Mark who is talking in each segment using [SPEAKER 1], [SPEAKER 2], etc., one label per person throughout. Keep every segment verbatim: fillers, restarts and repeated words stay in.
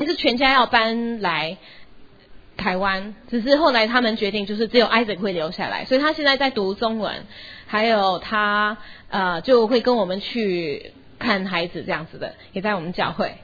[SPEAKER 1] 是全家要搬来台湾，只是后来他们决定就是只有 Isaac 会留下来，所以他现在在读中文，还有他呃就会跟我们去看孩子这样子的，也在我们教会。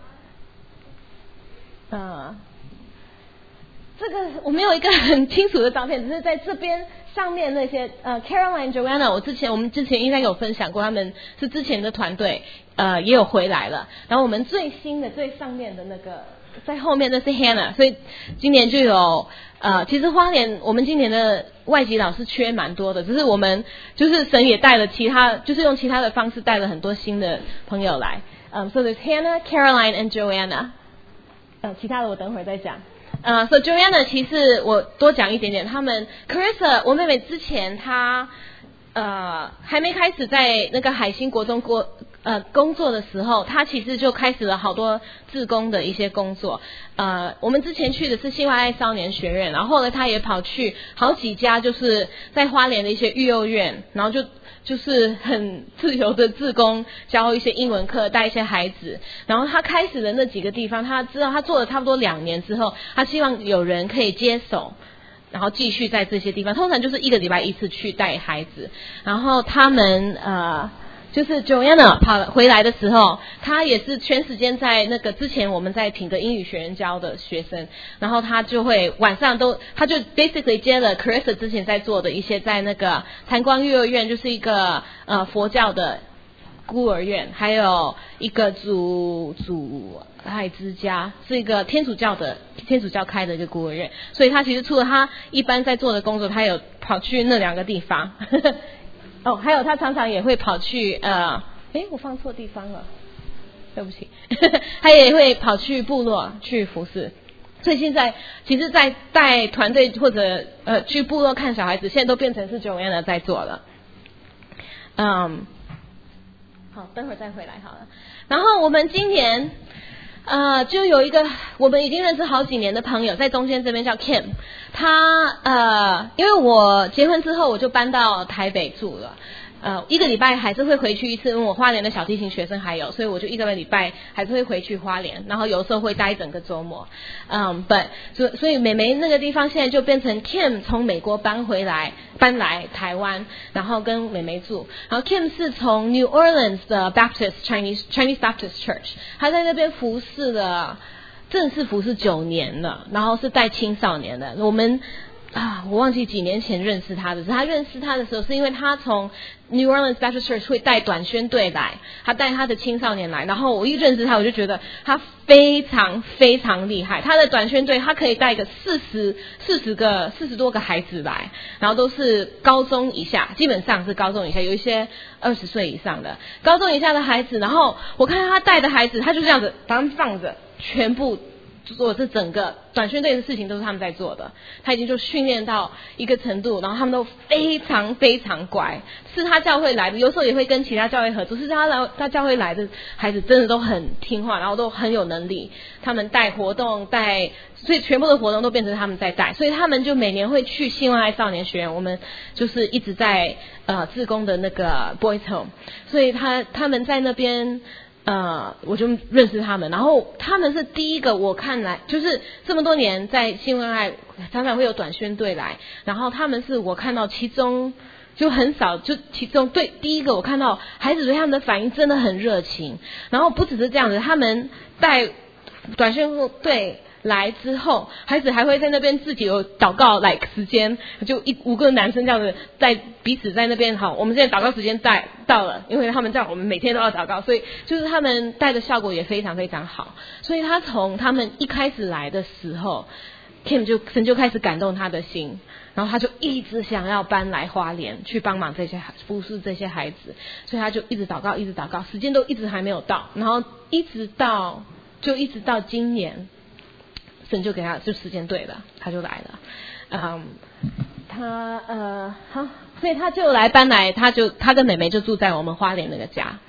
[SPEAKER 1] 呃，这个我没有一个很清楚的照片，只是在这边上面那些呃 Caroline Joanna， 我之前我们之前应该有分享过，他们是之前的团队呃也有回来了，然后我们最新的最上面的那个在后面那是 Hannah， 所以今年就有呃其实花莲我们今年的外籍老师缺蛮多的，只是我们就是神也带了其他就是用其他的方式带了很多新的朋友来，嗯、um, so there's Hannah, Caroline and Joanna， 呃其他的我等会儿再讲。呃、uh, so Joanna 其实我多讲一点点，他们 Carissa 我妹妹之前她呃还没开始在那个海星国中国呃工作的时候，她其实就开始了好多志工的一些工作。呃我们之前去的是新华爱少年学院，然后后来她也跑去好几家就是在花莲的一些育幼院，然后就就是很自由的志工，教一些英文课，带一些孩子。然后他开始的那几个地方，他知道他做了差不多两年之后，他希望有人可以接手，然后继续在这些地方，通常就是一个礼拜一次去带孩子。然后他们呃就是 Joanna 跑回来的时候，他也是全时间在那个之前我们在品格英语学院教的学生，然后他就会晚上都他就 basically 接了 Carissa 之前在做的一些在那个潭光幼儿园，就是一个呃佛教的孤儿院，还有一个主主爱之家是一个天主教的天主教开的一个孤儿院，所以他其实除了他一般在做的工作，他有跑去那两个地方哦，还有他常常也会跑去呃，诶我放错地方了，对不起他也会跑去部落去服侍。所以现在其实在带团队或者呃去部落看小孩子，现在都变成是 Joanna 在做了。嗯，好，等会儿再回来好了。然后我们今年呃就有一个我们已经认识好几年的朋友在中间这边叫 Kim， 他呃因为我结婚之后我就搬到台北住了，呃一个礼拜还是会回去一次，因为我花莲的小提琴学生还有，所以我就一个礼拜还是会回去花莲，然后有时候会待一整个周末。嗯 but 所所以美眉那个地方现在就变成 Kim 从美国搬回来搬来台湾，然后跟美眉住。然后 Kim 是从 New Orleans 的 Baptist Chinese Chinese Baptist Church， 她在那边服侍了正式服侍九年了，然后是带青少年的。我们啊，我忘记几年前认识他的，是他认识他的时候是因为他从 New Orleans Baptist Church 会带短宣队来，他带他的青少年来，然后我一认识他我就觉得他非常非常厉害，他的短宣队他可以带个四十四十个四十多个孩子来，然后都是高中以下，基本上是高中以下，有一些二十岁以上的高中以下的孩子，然后我看他带的孩子他就这样子把他们放着，全部做这整个短宣队的事情都是他们在做的，他已经就训练到一个程度，然后他们都非常非常乖，是他教会来的，有时候也会跟其他教会合作，是他来他教会来的孩子真的都很听话，然后都很有能力，他们带活动带，所以全部的活动都变成他们在带，所以他们就每年会去新万爱少年学院，我们就是一直在呃志工的那个 Boys Home， 所以他他们在那边呃，我就认识他们，然后他们是第一个我看来就是这么多年在新闻爱常常会有短宣队来，然后他们是我看到其中就很少，就其中对第一个我看到孩子对他们的反应真的很热情，然后不只是这样子，他们带短宣队来之后，孩子还会在那边自己有祷告 like 时间，就一五个男生这样子在彼此在那边，好，我们现在祷告时间带到了，因为他们这样我们每天都要祷告，所以就是他们带的效果也非常非常好，所以他从他们一开始来的时候 Kim 就神就开始感动他的心，然后他就一直想要搬来花莲去帮忙这些服侍这些孩子，所以他就一直祷告一直祷告，时间都一直还没有到，然后一直到就一直到今年神就给他就时间对了，他就来了。嗯，他呃好，所以他就来搬来，他就他跟妹妹就住在我们花莲那个家。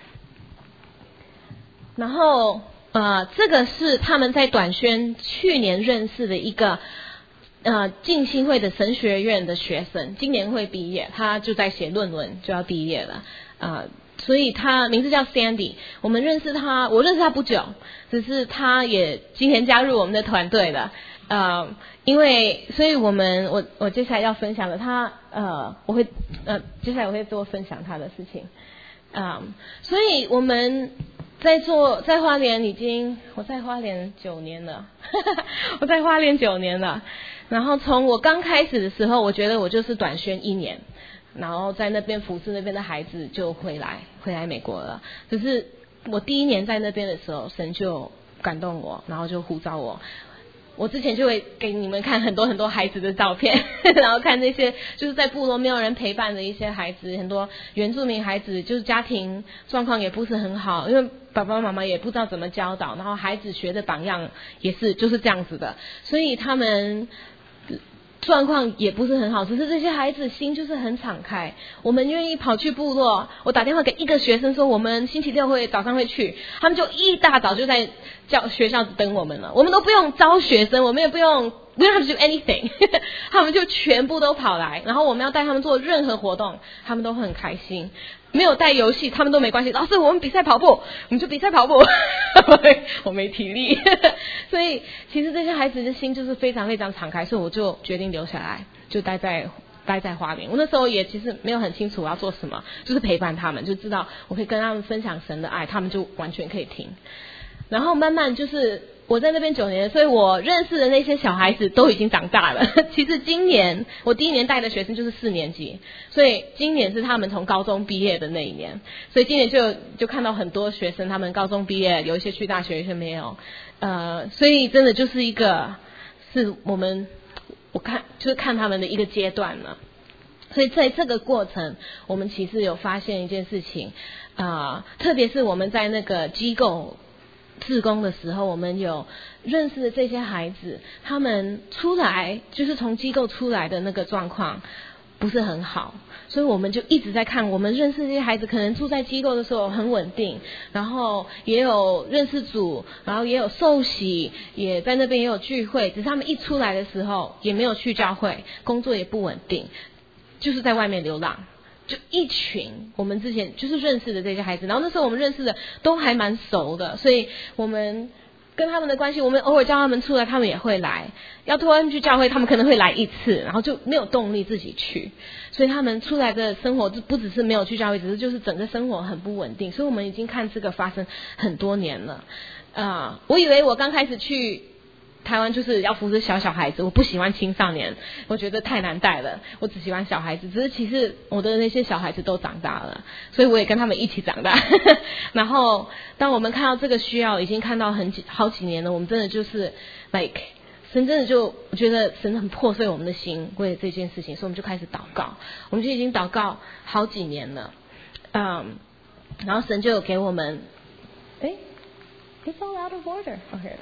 [SPEAKER 1] 然后呃，这个是他们在短宣去年认识的一个呃浸信会的神学院的学生，今年会毕业，他就在写论文就要毕业了。呃， 所以他名字叫 Sandy， 我们认识他，我认识他不久，只是他也今年加入我们的团队了。呃，因为所以我们我我接下来要分享的他呃我会呃接下来我会多分享他的事情。啊、嗯，所以我们在做在花莲已经我在花莲九年了，我在花莲九年了。然后从我刚开始的时候，我觉得我就是短宣一年，然后在那边服侍那边的孩子就回来回来美国了。只是我第一年在那边的时候，神就感动我，然后就呼召我。我之前就会给你们看很多很多孩子的照片，然后看那些就是在部落没有人陪伴的一些孩子，很多原住民孩子就是家庭状况也不是很好，因为爸爸妈妈也不知道怎么教导，然后孩子学的榜样也是就是这样子的，所以他们状况也不是很好，只是这些孩子心就是很敞开。我们愿意跑去部落，我打电话给一个学生说我们星期六会早上会去，他们就一大早就在教学校等我们了，我们都不用招学生，我们也不用 we don't have to do anything 他们就全部都跑来，然后我们要带他们做任何活动他们都很开心，没有带游戏他们都没关系，老师我们比赛跑步我们就比赛跑步我没体力所以其实这些孩子的心就是非常非常敞开，所以我就决定留下来，就待在待在花莲。我那时候也其实没有很清楚我要做什么，就是陪伴他们，就知道我可以跟他们分享神的爱，他们就完全可以听。然后慢慢就是我在那边九年，所以我认识的那些小孩子都已经长大了其实今年我第一年带的学生就是四年级，所以今年是他们从高中毕业的那一年，所以今年就就看到很多学生他们高中毕业，有一些去大学，有一些没有，呃，所以真的就是一个是我们我看就是看他们的一个阶段了。所以在这个过程我们其实有发现一件事情啊、呃，特别是我们在那个机构志工的时候，我们有认识的这些孩子，他们出来就是从机构出来的那个状况不是很好，所以我们就一直在看，我们认识这些孩子可能住在机构的时候很稳定，然后也有认识组，然后也有受洗，也在那边也有聚会，只是他们一出来的时候也没有去教会，工作也不稳定，就是在外面流浪，就一群我们之前就是认识的这些孩子，然后那时候我们认识的都还蛮熟的，所以我们跟他们的关系，我们偶尔叫他们出来他们也会来，要托他们去教会他们可能会来一次，然后就没有动力自己去，所以他们出来的生活不只是没有去教会，只是就是整个生活很不稳定，所以我们已经看这个发生很多年了啊、呃，我以为我刚开始去台湾就是要扶持小小孩子，我不喜欢青少年，我觉得太难带了，我只喜欢小孩子，只是其实我的那些小孩子都长大了，所以我也跟他们一起长大然后当我们看到这个需要已经看到很几好几年了，我们真的就是 like 神真的就我觉得神很破碎我们的心为了这件事情，所以我们就开始祷告，我们就已经祷告好几年了，嗯，然后神就有给我们诶 It's all out of order. Oh, here it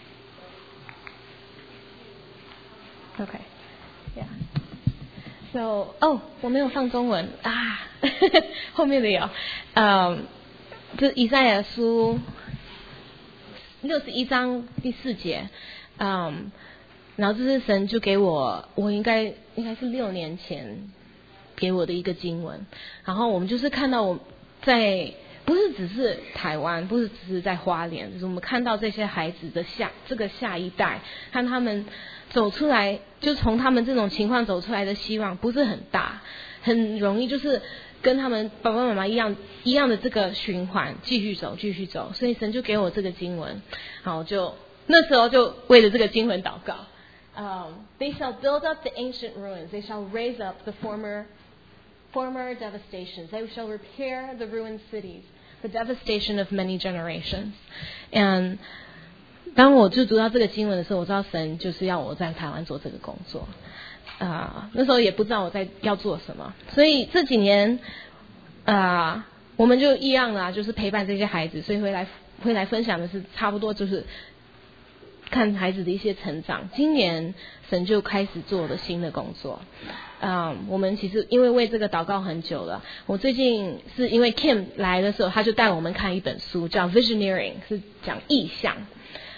[SPEAKER 1] is.Okay, yeah. So, oh, 我没有放中文啊，后面的有，嗯，这以赛亚书六十一章第四节，嗯，然后这是神就给我，我应该应该是六年前给我的一个经文，然后我们就是看到我在。不是只是台湾，不是只是在花莲，就是我们看到这些孩子的下这个下一代，看他们走出来，就从他们这种情况走出来的希望不是很大，很容易就是跟他们爸爸妈妈一样一样的这个循环继续走继续走，所以神就给我这个经文，好，就那时候就为了这个经文祷告。Um, they shall build up the ancient ruins, they shall raise up the former former devastations, they shall repair the ruined cities.The devastation of many generations. And 当我就读到这个经文的时候，我知道神就是要我在台湾做这个工作啊、呃，那时候也不知道我在要做什么，所以这几年啊、呃，我们就一样啦，就是陪伴这些孩子，所以会来会来分享的是差不多就是看孩子的一些成长。今年神就开始做了新的工作。嗯，我们其实因为为这个祷告很久了。我最近是因为 Kim 来的时候，他就带我们看一本书，叫 Visioneering， 是讲意象。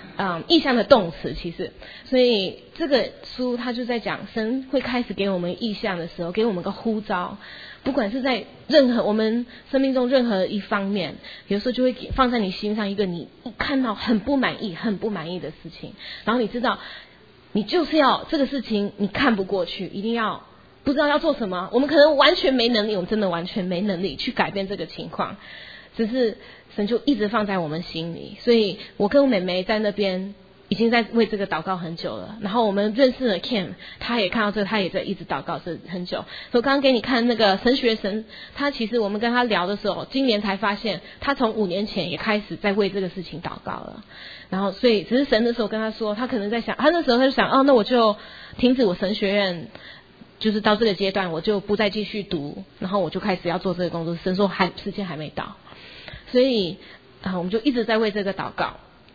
[SPEAKER 1] 嗯，意象的动词其实，所以这个书它就在讲神会开始给我们意象的时候，给我们个呼召，不管是在任何我们生命中任何一方面，有时候就会放在你心上一个你看到很不满意、很不满意的事情，然后你知道你就是要这个事情你看不过去，一定要不知道要做什么，我们可能完全没能力，我们真的完全没能力去改变这个情况，只是神就一直放在我们心里，所以我跟我妹妹在那边已经在为这个祷告很久了。然后我们认识了 Kim， 他也看到这个，他也在一直祷告这很久。所以我刚刚给你看那个神学神，他其实我们跟他聊的时候，今年才发现他从五年前也开始在为这个事情祷告了。然后所以只是神的时候跟他说，他可能在想，他那时候他就想，哦，那我就停止我神学院。就是到这个阶段，我就不再继续读，然后我就开始要做这个工作。神说还时间还没到，所以啊，我们就一直在为这个祷告。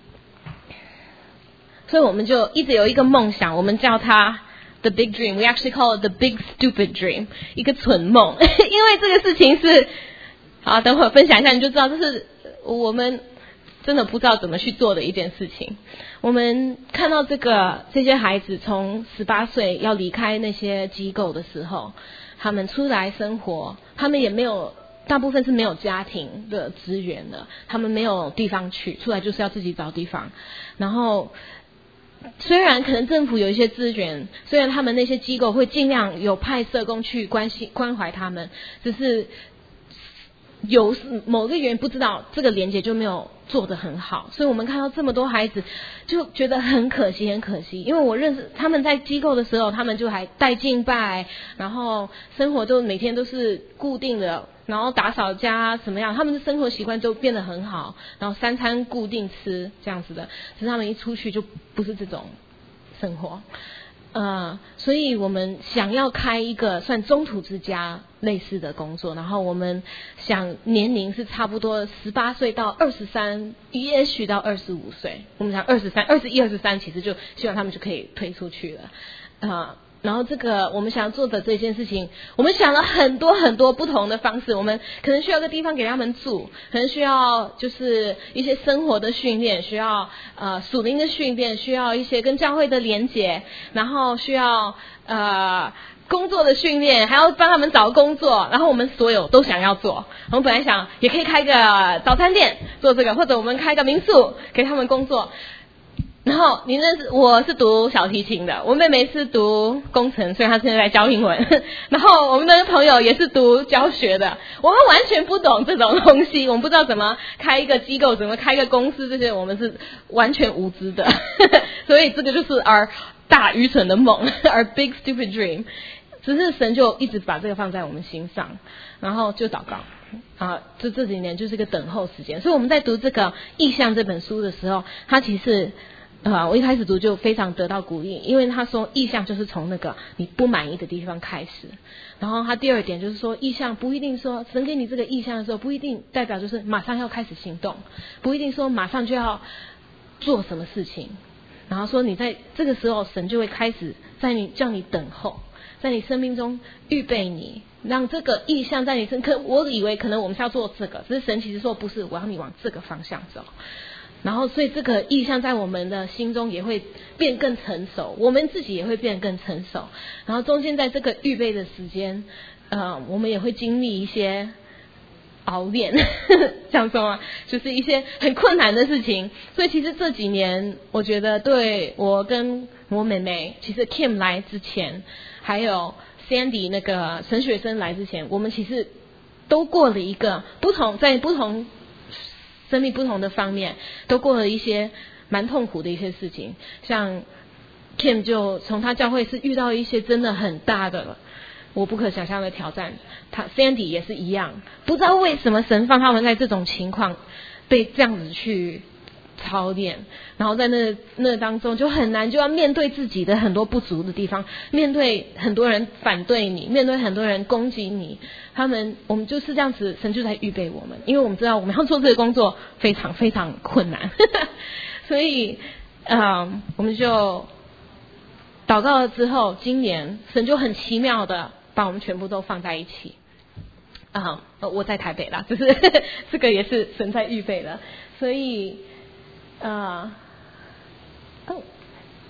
[SPEAKER 1] 所以我们就一直有一个梦想，我们叫它 the big dream. We actually call it the big stupid dream， 一个蠢梦。因为这个事情是，好，等会儿分享一下，你就知道这是我们真的不知道怎么去做的一件事情。我们看到这个这些孩子从十八岁要离开那些机构的时候，他们出来生活，他们也没有，大部分是没有家庭的资源的，他们没有地方去，出来就是要自己找地方。然后虽然可能政府有一些资源，虽然他们那些机构会尽量有派社工去关心关怀他们，只是有某个原因不知道这个连结就没有做得很好，所以我们看到这么多孩子就觉得很可惜很可惜。因为我认识他们在机构的时候，他们就还带敬拜，然后生活都每天都是固定的，然后打扫家什么样，他们的生活习惯都变得很好，然后三餐固定吃这样子的。只是他们一出去就不是这种生活。呃，所以我们想要开一个算中途之家类似的工作，然后我们想年龄是差不多十八岁到二十三，也许到二十五岁。我们想二十三、二十一、二十三，其实就希望他们就可以推出去了。呃，然后这个我们想要做的这件事情，我们想了很多很多不同的方式。我们可能需要个地方给他们住，可能需要就是一些生活的训练，需要呃属灵的训练，需要一些跟教会的连结，然后需要呃工作的训练，还要帮他们找工作。然后我们所有都想要做。我们本来想也可以开个早餐店做这个，或者我们开个民宿给他们工作。然后你认识我是读小提琴的，我妹妹是读工程，所以她现在在教英文。然后我们的朋友也是读教学的，我们完全不懂这种东西，我们不知道怎么开一个机构，怎么开一个公司，这些我们是完全无知的。所以这个就是 our 大愚蠢的梦，our big stupid dream。只是神就一直把这个放在我们心上，然后就祷告啊，这这几年就是一个等候时间。所以我们在读这个意象这本书的时候，他其实呃，我一开始读就非常得到鼓励，因为他说意象就是从那个你不满意的地方开始。然后他第二点就是说，意象不一定说神给你这个意象的时候，不一定代表就是马上要开始行动，不一定说马上就要做什么事情。然后说你在这个时候，神就会开始在你叫你等候，在你生命中预备你，让这个意象在你身。可我以为可能我们是要做这个，只是神其实说不是，我要你往这个方向走。然后所以这个意象在我们的心中也会变更成熟，我们自己也会变更成熟。然后中间在这个预备的时间，呃，我们也会经历一些熬练，这样说吗？就是一些很困难的事情。所以其实这几年，我觉得对我跟我妹妹，其实 Kim 来之前，还有 Sandy 那个神学生来之前，我们其实都过了一个不同，在不同生命不同的方面，都过了一些蛮痛苦的一些事情。像 Kim 就从他教会是遇到一些真的很大的我不可想象的挑战，他 Sandy 也是一样，不知道为什么神放他们在这种情况被这样子去操练，然后在那那当中就很难，就要面对自己的很多不足的地方，面对很多人反对你，面对很多人攻击你，他们我们就是这样子，神就在预备我们，因为我们知道我们要做这个工作非常非常困难所以呃我们就祷告了之后，今年神就很奇妙的把我们全部都放在一起啊、呃，我在台北啦，就是这个也是神在预备的，所以呃，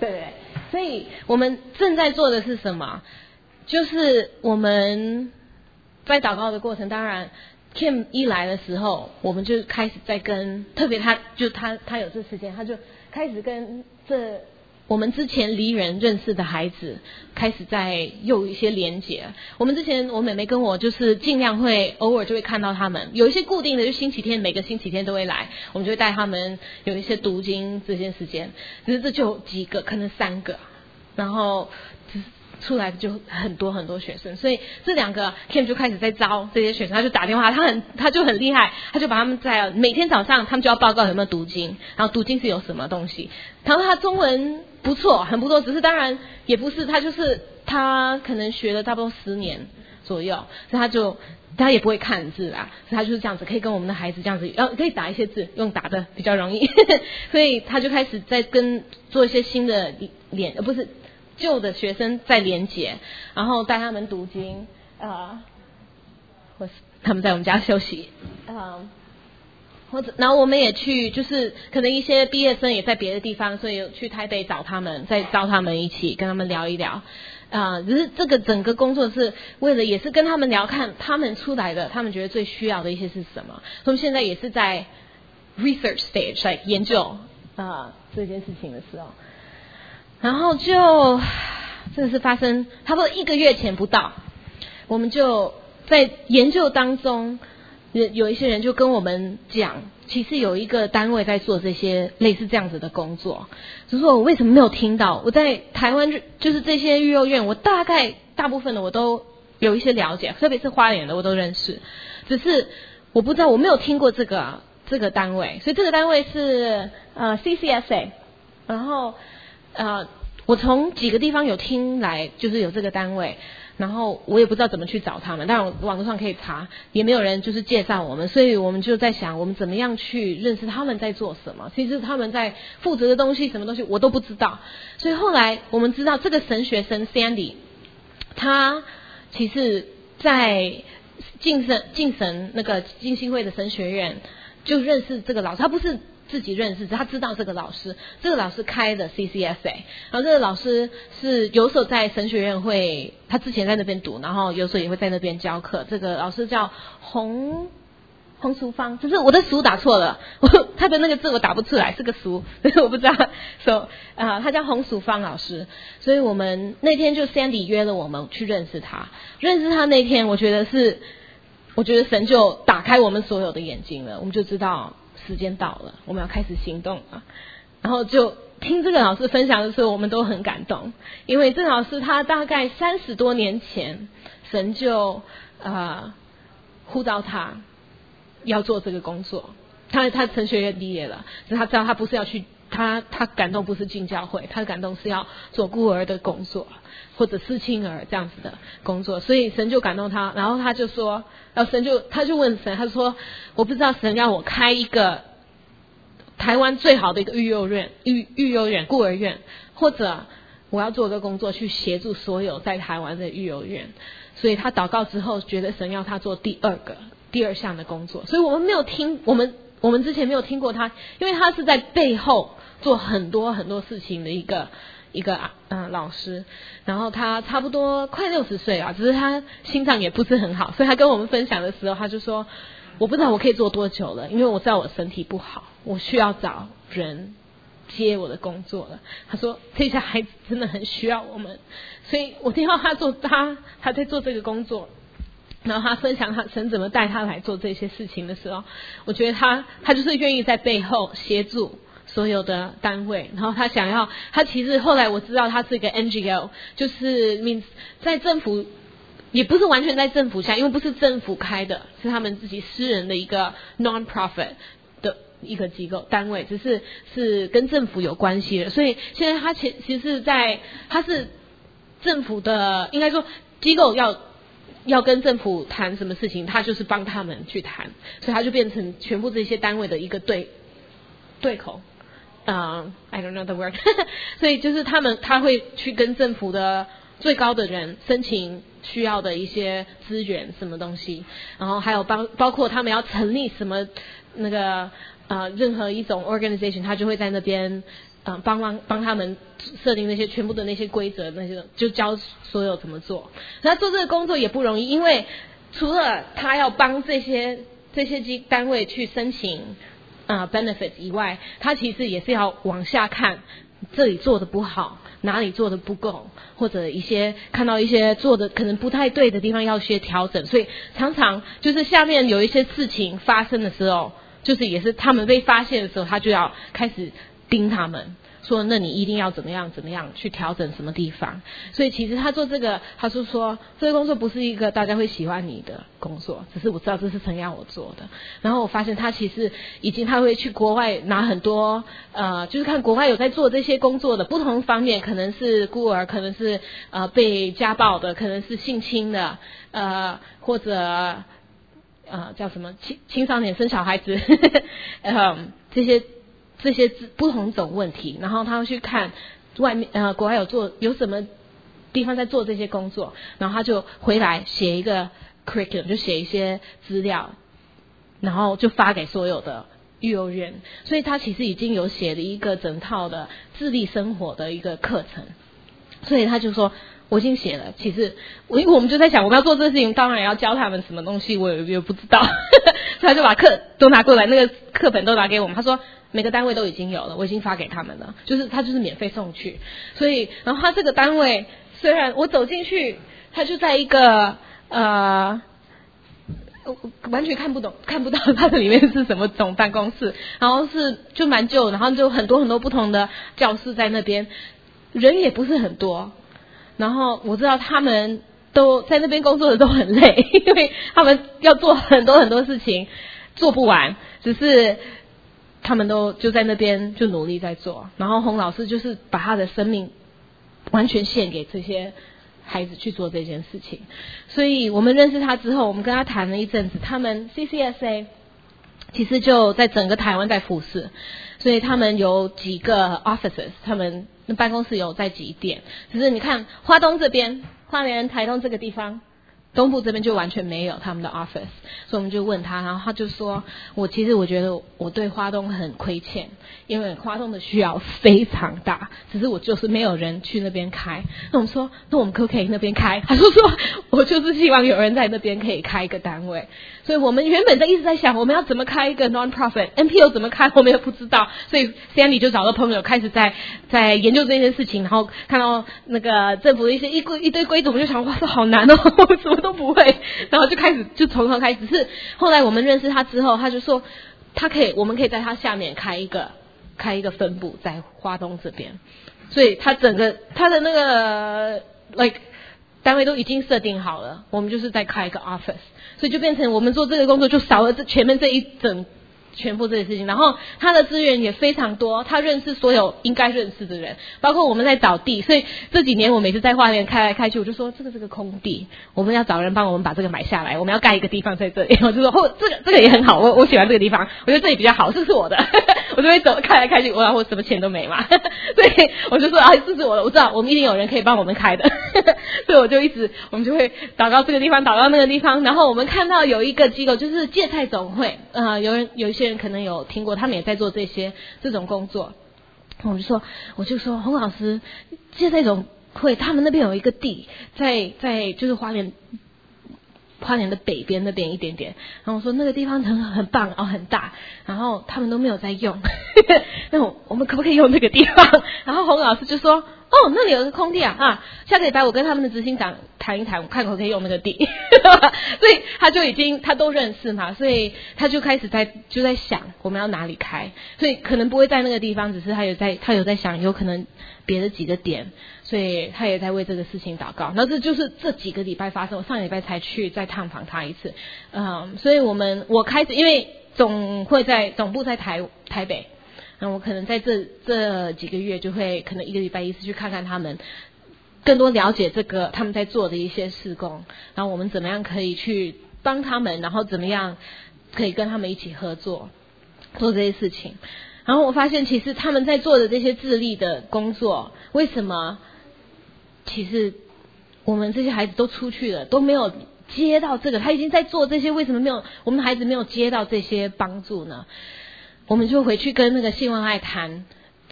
[SPEAKER 1] 对对，所以我们正在做的是什么？就是我们在祷告的过程，当然 Kim 一来的时候，我们就开始在跟，特别他就他他有这时间，他就开始跟这我们之前离人认识的孩子开始在有一些连结。我们之前我妹妹跟我就是尽量会偶尔就会看到他们，有一些固定的，就星期天每个星期天都会来，我们就会带他们有一些读经这件时间，只是这就几个，可能三个，然后出来就很多很多学生，所以这两个 Kim 就开始在招这些学生，他就打电话，他很他就很厉害，他就把他们在每天早上他们就要报告有没有读经，然后读经是有什么东西，然后他中文不错，很不错，只是当然也不是他就是他可能学了差不多十年左右，所以他就他也不会看字啊，所以他就是这样子可以跟我们的孩子这样子，要可以打一些字，用打的比较容易所以他就开始在跟做一些新的连呃不是旧的学生在连结，然后带他们读经，呃，或是他们在我们家休息，呃，或者然后我们也去，就是可能一些毕业生也在别的地方，所以有去台北找他们，再招他们一起跟他们聊一聊，啊、呃，只是这个整个工作是为了也是跟他们聊，看他们出来的，他们觉得最需要的一些是什么。他们现在也是在 research stage， 在研究啊、呃、这件事情的时候。然后就这个是发生差不多一个月前不到，我们就在研究当中，有一些人就跟我们讲，其实有一个单位在做这些类似这样子的工作，只是说我为什么没有听到？我在台湾就是这些育幼院，我大概大部分的我都有一些了解，特别是花莲的我都认识，只是我不知道，我没有听过这个这个单位，所以这个单位是呃 C C S A， 然后呃，我从几个地方有听来，就是有这个单位，然后我也不知道怎么去找他们，但网络上可以查，也没有人就是介绍我们，所以我们就在想，我们怎么样去认识他们在做什么？其实他们在负责的东西，什么东西我都不知道。所以后来我们知道，这个神学生 Sandy， 他其实在进神进神那个浸信会的神学院就认识这个老师，他不是自己认识，他知道这个老师，这个老师开的 C C S A， 然后这个老师是有时候在神学院会，他之前在那边读，然后有时候也会在那边教课。这个老师叫洪洪淑芳，就是我的俗打错了，我他的那个字我打不出来，是个俗，所以我不知道。so 啊、呃，他叫洪淑芳老师，所以我们那天就 Sandy 约了我们去认识他。认识他那天，我觉得是，我觉得神就打开我们所有的眼睛了，我们就知道时间到了，我们要开始行动了。然后就听这个老师分享的时候，我们都很感动，因为这个老师他大概三十多年前，神就呃呼召他要做这个工作。他他神学院毕业了，只是他知道他不是要去，他他感动不是进教会，他的感动是要做孤儿的工作，或者失亲儿这样子的工作，所以神就感动他，然后他就说，然后神就他就问神，他说我不知道神要我开一个台湾最好的一个育幼院、育育幼院、孤儿院，或者我要做一个工作去协助所有在台湾的育幼院，所以他祷告之后，觉得神要他做第二个、第二项的工作，所以我们没有听，我们我们之前没有听过他，因为他是在背后做很多很多事情的一个一个呃老师，然后他差不多快六十岁啊，只是他心脏也不是很好，所以他跟我们分享的时候，他就说。我不知道我可以做多久了，因为我知道我身体不好，我需要找人接我的工作了。他说这些孩子真的很需要我们，所以我听到他做他他在做这个工作，然后他分享他神怎么带他来做这些事情的时候，我觉得他他就是愿意在背后协助所有的单位，然后他想要他其实后来我知道他是一个 N G O， 就是 means 在政府。也不是完全在政府下，因为不是政府开的，是他们自己私人的一个 non-profit 的一个机构单位，只是是跟政府有关系的。所以现在他其其实在他是政府的，应该说机构要要跟政府谈什么事情，他就是帮他们去谈，所以他就变成全部这些单位的一个对对口。嗯、uh, ，I don't know the word 所以就是他们他会去跟政府的最高的人申请需要的一些资源什么东西，然后还有包包括他们要成立什么那个呃任何一种 organization， 他就会在那边呃帮忙帮他们设定那些全部的那些规则，那些就教所有怎么做。那做这个工作也不容易，因为除了他要帮这些这些机单位去申请呃 benefits 以外，他其实也是要往下看这里做的不好，哪里做的不够，或者一些看到一些做的可能不太对的地方要些调整。所以常常就是下面有一些事情发生的时候，就是也是他们被发现的时候，他就要开始盯他们，说那你一定要怎么样怎么样去调整什么地方。所以其实他做这个，他是说这个工作不是一个大家会喜欢你的工作，只是我知道这是陈要我做的。然后我发现他其实已经他会去国外拿很多呃，就是看国外有在做这些工作的不同方面，可能是孤儿，可能是呃被家暴的，可能是性侵的，呃或者呃叫什么青青少年生小孩子嗯这些这些不同种问题，然后他会去看外面呃国外有做有什么地方在做这些工作，然后他就回来写一个 curriculum， 就写一些资料，然后就发给所有的幼儿园。所以他其实已经有写了一个整套的自立生活的一个课程。所以他就说我已经写了，其实我因为我们就在想我们要做这个事情，当然要教他们什么东西，我也也不知道所以他就把课都拿过来，那个课本都拿给我们，他说每个单位都已经有了，我已经发给他们了，就是他就是免费送去。所以然后他这个单位虽然我走进去，他就在一个呃完全看不懂看不到它的里面是什么种办公室，然后是就蛮旧，然后就很多很多不同的教室在那边，人也不是很多，然后我知道他们都在那边工作的都很累，因为他们要做很多很多事情做不完，只是他们都就在那边就努力在做。然后洪老师就是把他的生命完全献给这些孩子去做这件事情。所以我们认识他之后，我们跟他谈了一阵子，他们 C C S A 其实就在整个台湾在服侍，所以他们有几个 offices， 他们办公室有在几点，只是你看花东这边花莲台东这个地方东部这边就完全没有他们的 office。 所以我们就问他，然后他就说我其实我觉得我对花东很亏欠，因为花东的需要非常大，只是我就是没有人去那边开。那我们说那我们可不可以那边开，他说说我就是希望有人在那边可以开一个单位。所以我们原本在一直在想我们要怎么开一个 non-profit N P O 怎么开我们也不知道，所以 Sandy 就找到朋友开始在在研究这件事情，然后看到那个政府的一些一规一堆规则，我们就想哇这好难哦，我什么都不会，然后就开始就从头开始。是后来我们认识他之后，他就说他可以我们可以在他下面开一个开一个分部在花东这边，所以他整个他的那个 like 单位都已经设定好了，我们就是在开一个 office， 所以就变成我们做这个工作就少了这前面这一整全部这些事情。然后他的资源也非常多，他认识所有应该认识的人，包括我们在找地。所以这几年我每次在花莲开来开去，我就说这个是个空地，我们要找人帮我们把这个买下来，我们要盖一个地方在这里。我就说哦这个这个也很好，我我喜欢这个地方，我觉得这里比较好，这是我的我就会走开来开去，我然后什么钱都没嘛所以我就说啊这是我的，我知道我们一定有人可以帮我们开的所以我就一直我们就会祷告这个地方祷告那个地方。然后我们看到有一个机构就是芥菜总会，呃有人有一些人可能有听过，他们也在做这些这种工作。我就说我就说洪老师芥菜总会他们那边有一个地在在就是花莲花莲的北边那边一点点，然后我说那个地方很很棒哦很大，然后他们都没有在用那我我们可不可以用那个地方？然后洪老师就说哦那里有个空地啊啊下个礼拜我跟他们的执行长谈一谈，我看可不可以用那个地所以他就已经他都认识嘛，所以他就开始在就在想我们要哪里开，所以可能不会在那个地方，只是他有在他有在想有可能别的几个点，所以他也在为这个事情祷告。然后这就是这几个礼拜发生，我上个礼拜才去再探访他一次。嗯，所以我们我开始因为总会在总部在台台北，那我可能在这这几个月就会可能一个礼拜一次去看看他们，更多了解这个他们在做的一些事工，然后我们怎么样可以去帮他们，然后怎么样可以跟他们一起合作做这些事情。然后我发现其实他们在做的这些自立的工作，为什么其实我们这些孩子都出去了都没有接到这个，他已经在做这些，为什么没有我们孩子没有接到这些帮助呢？我们就回去跟那个信望爱谈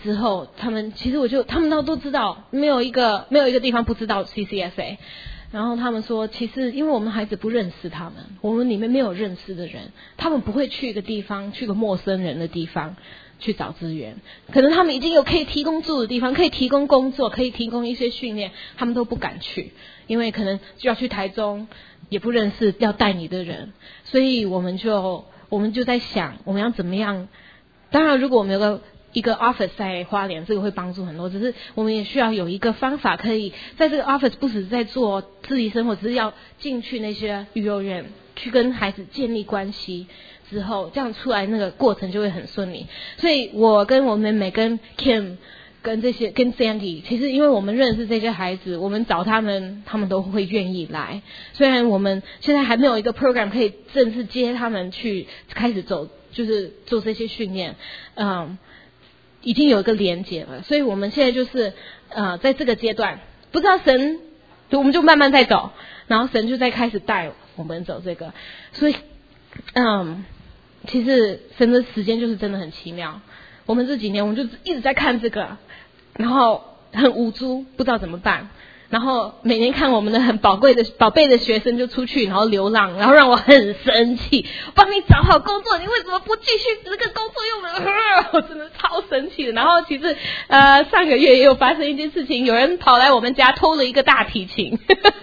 [SPEAKER 1] 之后，他们其实我就他们都都知道，没有一个没有一个地方不知道 C C S A。然后他们说，其实因为我们孩子不认识他们，我们里面没有认识的人，他们不会去一个地方，去个陌生人的地方去找资源。可能他们已经有可以提供住的地方，可以提供工作，可以提供一些训练，他们都不敢去，因为可能就要去台中，也不认识要带你的人。所以我们就我们就在想，我们要怎么样。当然如果我们有个一个 office 在花莲，这个会帮助很多，只是我们也需要有一个方法，可以在这个 office 不只是在做自理生活，只是要进去那些育幼院去跟孩子建立关系之后，这样出来那个过程就会很顺利。所以我跟我妹妹跟 Kim 跟这些跟 Sandy， 其实因为我们认识这些孩子，我们找他们他们都会愿意来。虽然我们现在还没有一个 program 可以正式接他们去开始走，就是做这些训练，嗯已经有一个连结了，所以我们现在就是呃在这个阶段，不知道神，我们就慢慢在走，然后神就在开始带我们走这个，所以嗯，其实神的时间就是真的很奇妙。我们这几年我们就一直在看这个，然后很无助，不知道怎么办。然后每年看我们的很宝贵的宝贝的学生就出去然后流浪，然后让我很生气，帮你找好工作，你为什么不继续这个工作用的、呃、我真的超生气的。然后其实呃上个月也有发生一件事情，有人跑来我们家偷了一个大提琴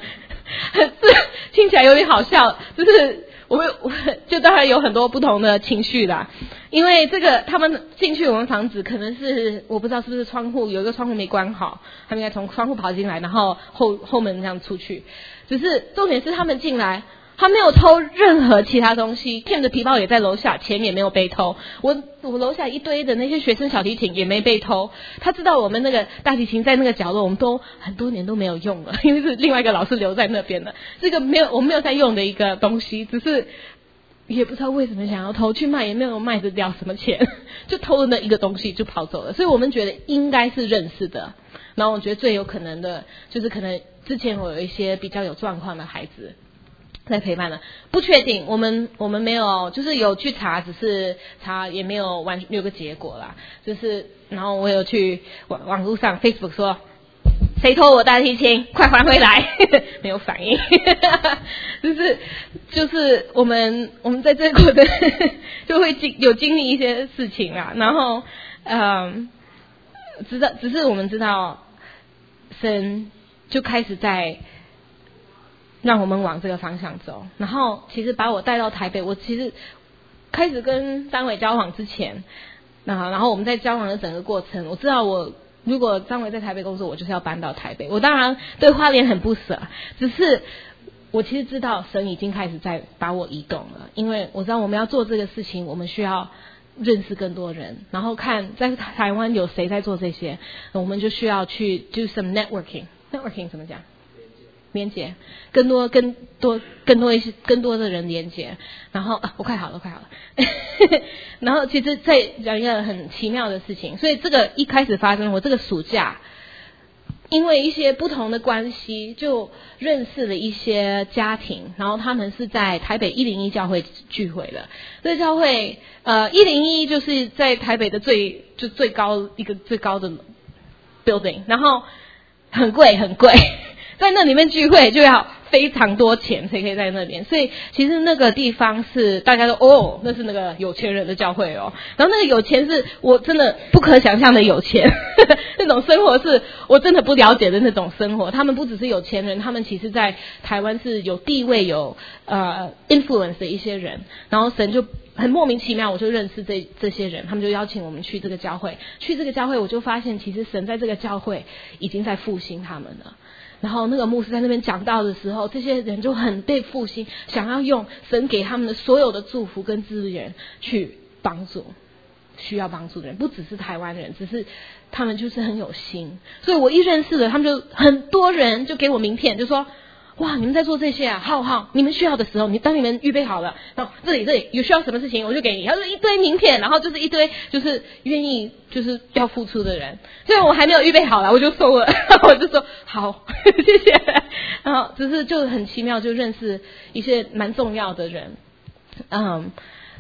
[SPEAKER 1] 听起来有点好笑，就是我们我就当然有很多不同的情绪啦。因为这个他们进去我们房子，可能是我不知道是不是窗户有一个窗户没关好，他们应该从窗户跑进来，然后后后门这样出去。只是重点是他们进来，他没有偷任何其他东西， Kim 的皮包也在楼下，钱也没有被偷，我我楼下一堆的那些学生小提琴也没被偷。他知道我们那个大提琴在那个角落，我们都很多年都没有用了，因为是另外一个老师留在那边的，这个没有我们没有在用的一个东西，只是也不知道为什么想要偷，去卖也没有卖得掉什么钱，就偷了那一个东西就跑走了。所以我们觉得应该是认识的。然后我觉得最有可能的就是可能之前我有一些比较有状况的孩子在陪伴了，不确定，我们我们没有就是有去查，只是查也没有完有个结果啦。就是然后我有去网网络上 Facebook 说，谁偷我大提琴，快还回来没有反应就是就是我们我们在这个过程就会经有经历一些事情啦，然后嗯，知道只是我们知道神就开始在让我们往这个方向走。然后其实把我带到台北，我其实开始跟张伟交往之前，然后我们在交往的整个过程，我知道我如果张伟在台北工作，我就是要搬到台北。我当然对花莲很不舍，只是我其实知道神已经开始在把我移动了，因为我知道我们要做这个事情，我们需要认识更多人，然后看在台湾有谁在做这些，我们就需要去 do some networking networking 怎么讲？连结，更多更多更多一些更多的人连结。然后、啊、我快好了快好了然后其实再讲一个很奇妙的事情，所以这个一开始发生，我这个暑假因为一些不同的关系就认识了一些家庭，然后他们是在台北一零一教会聚会的。这个教会呃一零一就是在台北的最就最高一个最高的 building， 然后很贵很贵，在那里面聚会就要非常多钱才可以在那边，所以其实那个地方是大家都哦，那是那个有钱人的教会哦。然后那个有钱是我真的不可想象的有钱那种生活是我真的不了解的那种生活。他们不只是有钱人，他们其实在台湾是有地位有呃 influence 的一些人。然后神就很莫名其妙，我就认识这这些人，他们就邀请我们去这个教会。去这个教会我就发现，其实神在这个教会已经在复兴他们了。然后那个牧师在那边讲道的时候，这些人就很被复兴，想要用神给他们的所有的祝福跟资源去帮助需要帮助的人，不只是台湾人，只是他们就是很有心。所以我一认识了他们，就很多人就给我名片，就说哇，你们在做这些啊，好好，你们需要的时候，你当你们预备好了，然后这里这里有需要什么事情，我就给你，然后一堆名片，然后就是一堆就是愿意就是要付出的人。虽然我还没有预备好了，我就收了，我就说好，谢谢。然后只是就很奇妙，就认识一些蛮重要的人，嗯。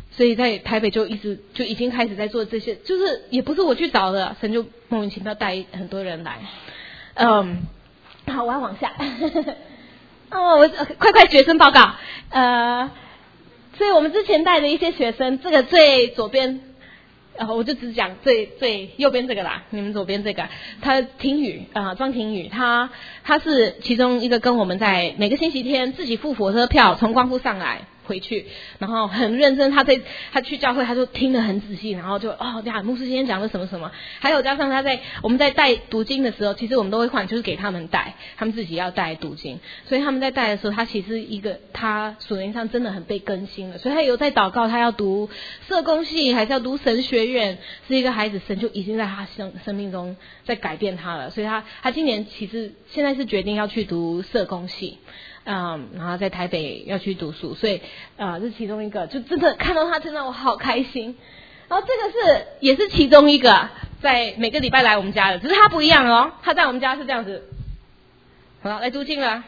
[SPEAKER 1] 所以在台北就一直就已经开始在做这些，就是也不是我去找的，神就莫名其妙带很多人来。嗯，好，我要往下。哦，我快快学生报告。呃，所以我们之前带的一些学生，这个最左边。然后我就只讲最最右边这个啦，你们左边这个，他婷宇啊，庄婷宇，他他是其中一个跟我们在每个星期天自己付火车票从光复上来回去，然后很认真，他在他去教会他就听得很仔细，然后就哦，呀，牧师今天讲了什么什么，还有加上他在我们在带读经的时候，其实我们都会换，就是给他们带，他们自己要带读经，所以他们在带的时候，他其实一个他属灵上真的很被更新了，所以他有在祷告，他要读社工系还是要读神学院，是一个孩子，神就已经在他生生命中在改变他了，所以他他今年其实现在是决定要去读社工系。嗯，然后在台北要去读书，所以呃，这是其中一个，就真的看到他，真的我好开心。然后这个是也是其中一个，在每个礼拜来我们家的，只是他不一样哦，他在我们家是这样子，好来读经了，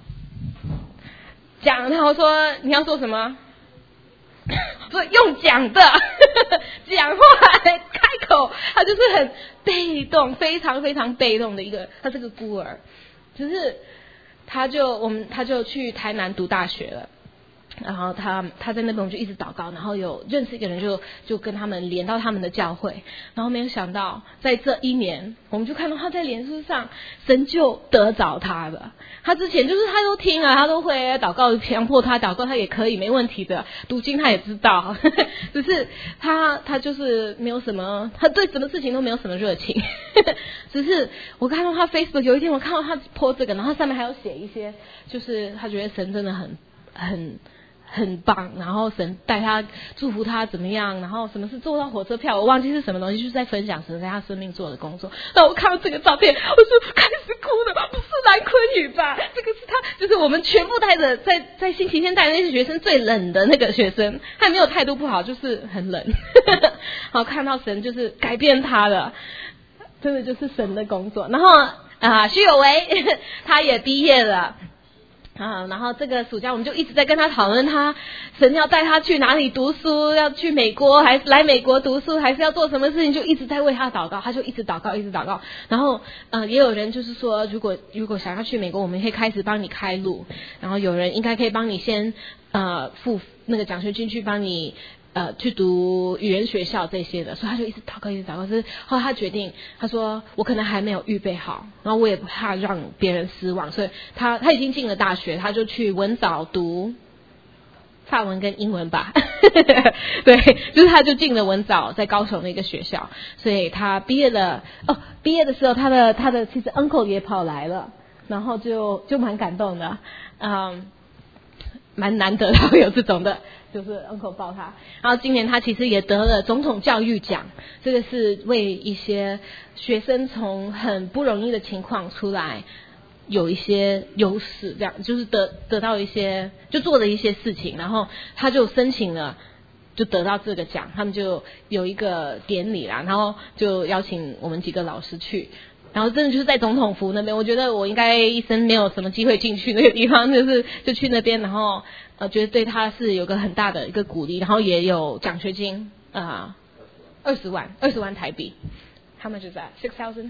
[SPEAKER 1] 讲，然后说你要做什么？说用讲的讲话开口，他就是很被动，非常非常被动的一个，他是个孤儿，只是。他就我们他就去台南读大学了，然后他他在那边我们就一直祷告，然后有认识一个人就就跟他们连到他们的教会，然后没有想到在这一年我们就看到他在脸书上神就得着他了。他之前就是他都听了，他都会祷告，强迫他祷告他也可以没问题的，读经他也知道，呵呵，只是他他就是没有什么，他对什么事情都没有什么热情，呵呵，只是我看到他 Facebook 有一天我看到他 po 这个，然后上面还有写一些，就是他觉得神真的很很很棒，然后神带他祝福他怎么样，然后什么是坐到火车票，我忘记是什么东西，就是在分享神在他生命做的工作。那我看到这个照片，我就开始哭了，不是蓝坤宇吧？这个是他，就是我们全部带着在在星期天带的那些学生最冷的那个学生，他也没有态度不好，就是很冷。好，看到神就是改变他了，真的就是神的工作。然后啊，徐有为他也毕业了。啊，然后这个暑假我们就一直在跟他讨论，他神要带他去哪里读书，要去美国还是来美国读书，还是要做什么事情，就一直在为他祷告，他就一直祷告，一直祷告。然后呃，也有人就是说，如果如果想要去美国，我们可以开始帮你开路，然后有人应该可以帮你先呃付那个奖学金去帮你。呃，去读语言学校这些的，所以他就一直祷告，一直祷告。是后来他决定，他说我可能还没有预备好，然后我也不怕让别人失望，所以他他已经进了大学，他就去文藻读法文跟英文吧。对，就是他就进了文藻，在高雄的一个学校，所以他毕业了。哦，毕业的时候，他的他的其实 uncle 也跑来了，然后就就蛮感动的，嗯，蛮难得的有这种的。就是 uncle 抱他，然后今年他其实也得了总统教育奖，这个是为一些学生从很不容易的情况出来有一些优势，这样就是得得到一些就做了一些事情，然后他就申请了，就得到这个奖，他们就有一个典礼啦，然后就邀请我们几个老师去。然后真的就是在总统府那边，我觉得我应该一生没有什么机会进去那个地方，就是就去那边，然后呃觉得对他是有个很大的一个鼓励，然后也有奖学金啊，二十万二十万台币，他们就在 six thousand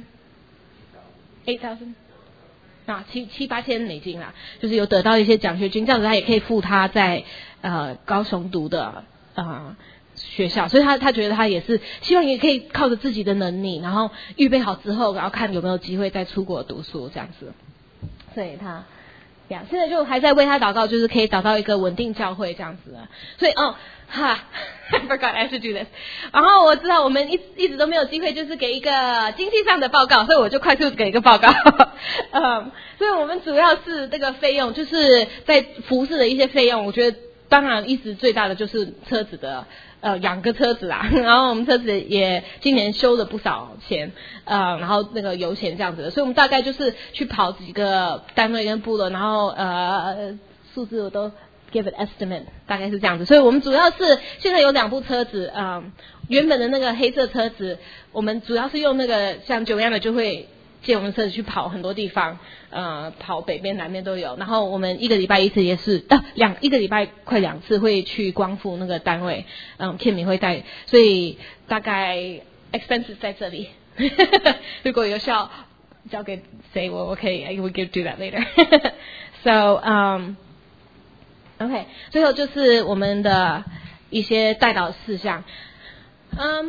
[SPEAKER 1] eight thousand 啊七七八千美金啦，就是有得到一些奖学金，这样子他也可以付他在呃高雄读的啊。呃学校，所以他他觉得他也是希望也可以靠着自己的能力，然后预备好之后，然后看有没有机会再出国读书这样子。所以他呀，现在就还在为他祷告，就是可以找到一个稳定教会这样子。所以哦，哈 ，I forgot I should do this。然后我知道我们一一直都没有机会，就是给一个经济上的报告，所以我就快速给一个报告。嗯，所以我们主要是这个费用，就是在服饰的一些费用，我觉得当然一直最大的就是车子的。呃，养个车子啦，然后我们车子也今年修了不少钱，呃，然后那个油钱这样子的，所以我们大概就是去跑几个单位跟部落，然后呃数字我都 give an estimate， 大概是这样子。所以我们主要是现在有两部车子，嗯、呃，原本的那个黑色车子，我们主要是用那个像九样的就会借我们车子去跑很多地方，呃，跑北边南边都有。然后我们一个礼拜一次也是，啊，两一个礼拜快两次会去光复那个单位，嗯 ，Kim 会带，所以大概 expenses 在这里。如果有需要交给谁，我我可以 I will give do that later 。So um OK， 最后就是我们的一些代祷事项。嗯，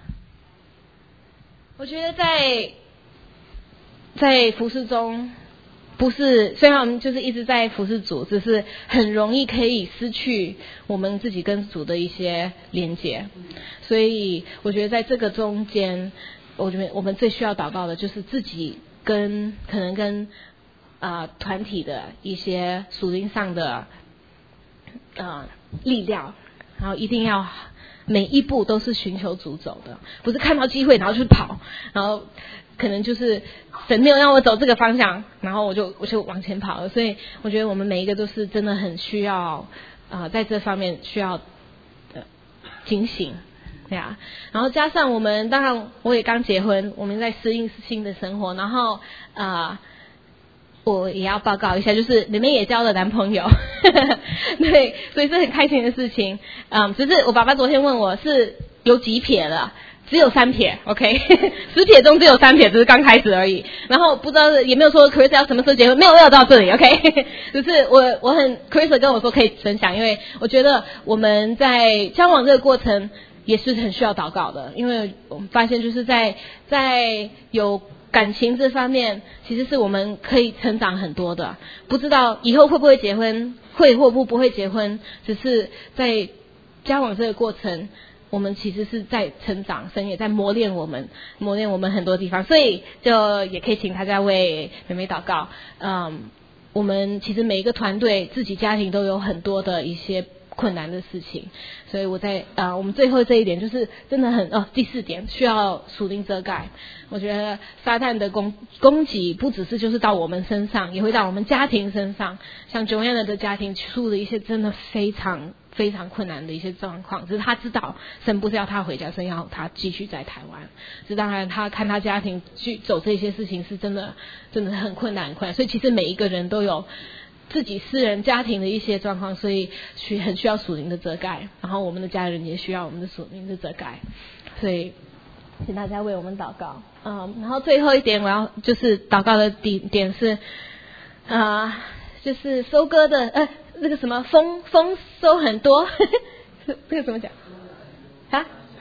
[SPEAKER 1] 我觉得在在服事中，不是虽然我们就是一直在服事主，只是很容易可以失去我们自己跟主的一些连结。所以我觉得在这个中间，我觉得我们最需要祷告的就是自己跟可能跟啊、呃、团体的一些属灵上的呃力量，然后一定要每一步都是寻求主走的，不是看到机会然后去跑，然后可能就是神没有让我走这个方向，然后我就我就往前跑了。所以我觉得我们每一个都是真的很需要啊、呃，在这方面需要呃警醒。对啊，然后加上我们，当然我也刚结婚，我们在适应新的生活，然后啊、呃，我也要报告一下，就是你们也交了男朋友，对，所以是很开心的事情。嗯，只是我爸爸昨天问我是有几撇了，只有三撇 ，OK， 十撇中只有三撇，只是刚开始而已。然后不知道也没有说 Chris 要什么时候结婚，没有没有到这里 ，OK， 只是我我很 Chris 跟我说可以分享，因为我觉得我们在交往这个过程也是很需要祷告的，因为我们发现就是在在有感情这方面，其实是我们可以成长很多的。不知道以后会不会结婚，会或不不会结婚，只是在交往这个过程，我们其实是在成长，神也在磨练我们，磨练我们很多地方。所以就也可以请大家为妹妹祷告。嗯，我们其实每一个团队自己家庭都有很多的一些困难的事情，所以我在啊、呃，我们最后这一点就是真的很哦，第四点需要属灵遮盖。我觉得撒旦的攻攻击不只是就是到我们身上，也会到我们家庭身上。像 Joanna 的家庭出了一些真的非常非常困难的一些状况，只是他知道神不是要他回家，神要他继续在台湾。这当然他看他家庭去走这些事情是真的真的很困难很困难，所以其实每一个人都有自己私人家庭的一些状况，所以需很需要属灵的遮盖，然后我们的家人也需要我们的属灵的遮盖，所以请大家为我们祷告。嗯，然后最后一点我要就是祷告的点是啊、呃，就是收割的呃那个什么丰丰收很多这个怎么讲啊？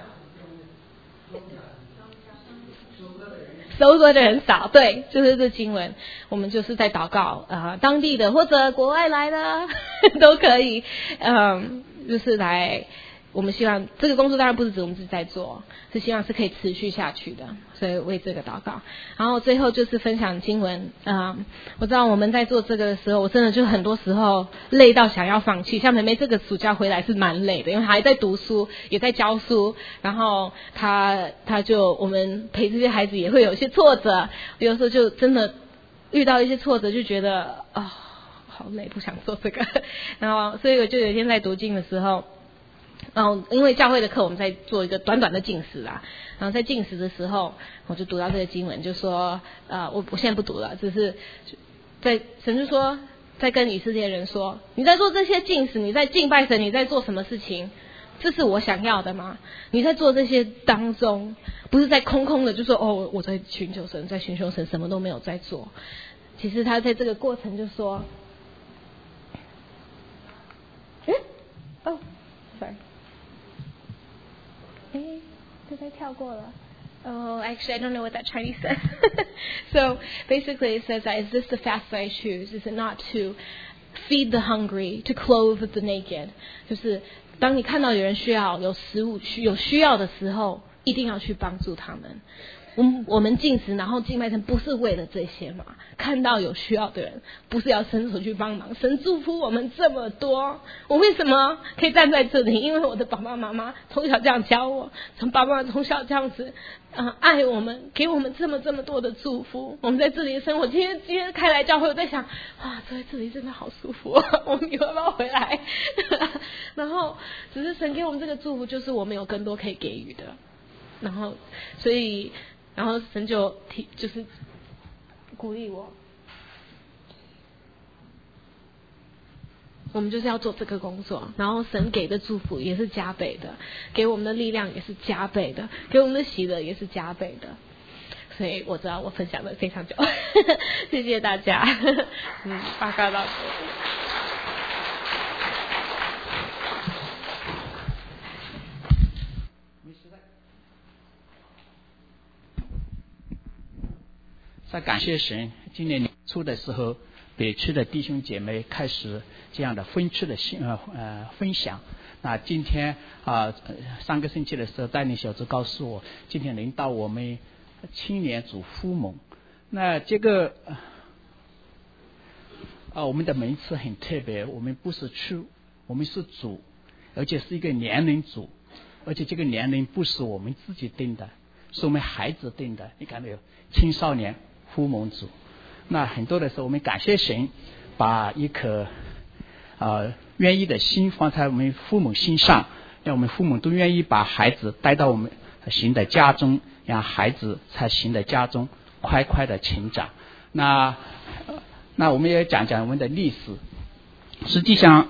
[SPEAKER 1] 收割的人少，对，就是这经文，我们就是在祷告啊、呃，当地的或者国外来的都可以，嗯，就是来，我们希望这个工作当然不是指我们自己在做，是希望是可以持续下去的，所以为这个祷告。然后最后就是分享经文啊、呃，我知道我们在做这个的时候，我真的就很多时候累到想要放弃。像妹妹这个暑假回来是蛮累的，因为她还在读书，也在教书，然后她她就我们陪这些孩子也会有一些挫折，有时候就真的遇到一些挫折，就觉得啊、哦、好累，不想做这个。然后所以我就有一天在读经的时候。嗯，因为教会的课我们在做一个短短的禁食啦，然后在禁食的时候，我就读到这个经文，就说，呃，我我现在不读了，只是在神就说，在跟以色列人说，你在做这些禁食，你在敬拜神，你在做什么事情？这是我想要的吗？你在做这些当中，不是在空空的就说哦，我在寻求神，在寻求神，什么都没有在做。其实他在这个过程就说，嗯，哦 ，sorry。哎，这才跳过了。Oh, actually, I don't know what that Chinese says. So basically, it says that is this the fast that I choose? Is it not to feed the hungry, to clothe the naked? 就是当你看到有人需要有食物、有需要的时候，一定要去帮助他们。我们我们进食，然后敬拜神，不是为了这些嘛？看到有需要的人，不是要伸手去帮忙。神祝福我们这么多，我为什么可以站在这里？因为我的爸爸妈妈从小这样教我，从爸爸从小这样子啊、呃、爱我们，给我们这么这么多的祝福。我们在这里的生活，今天今天开来教会，我在想，哇，在这里真的好舒服、啊，我们以后要不要回来？然后，只是神给我们这个祝福，就是我们有更多可以给予的。然后，所以。然后神就提，就是鼓励我。我们就是要做这个工作，然后神给的祝福也是加倍的，给我们的力量也是加倍的，给我们的喜乐也是加倍的。所以我知道我分享的非常久，谢谢大家。嗯，报告到这里。
[SPEAKER 2] 在感谢神，今年年初的时候，北区的弟兄姐妹开始这样的分区的呃呃分享。那今天啊、呃，上个星期的时候，带领小组告诉我，今天领导我们青年组夫盟。那这个啊、呃，我们的名词很特别，我们不是区，我们是组，而且是一个年龄组，而且这个年龄不是我们自己定的，是我们孩子定的。你看没有？青少年夫盟组。那很多的时候，我们感谢神，把一颗呃愿意的心放在我们父母心上，让我们父母都愿意把孩子带到我们新的家中，让孩子在新的家中快快的成长。那那我们也讲讲我们的历史，实际上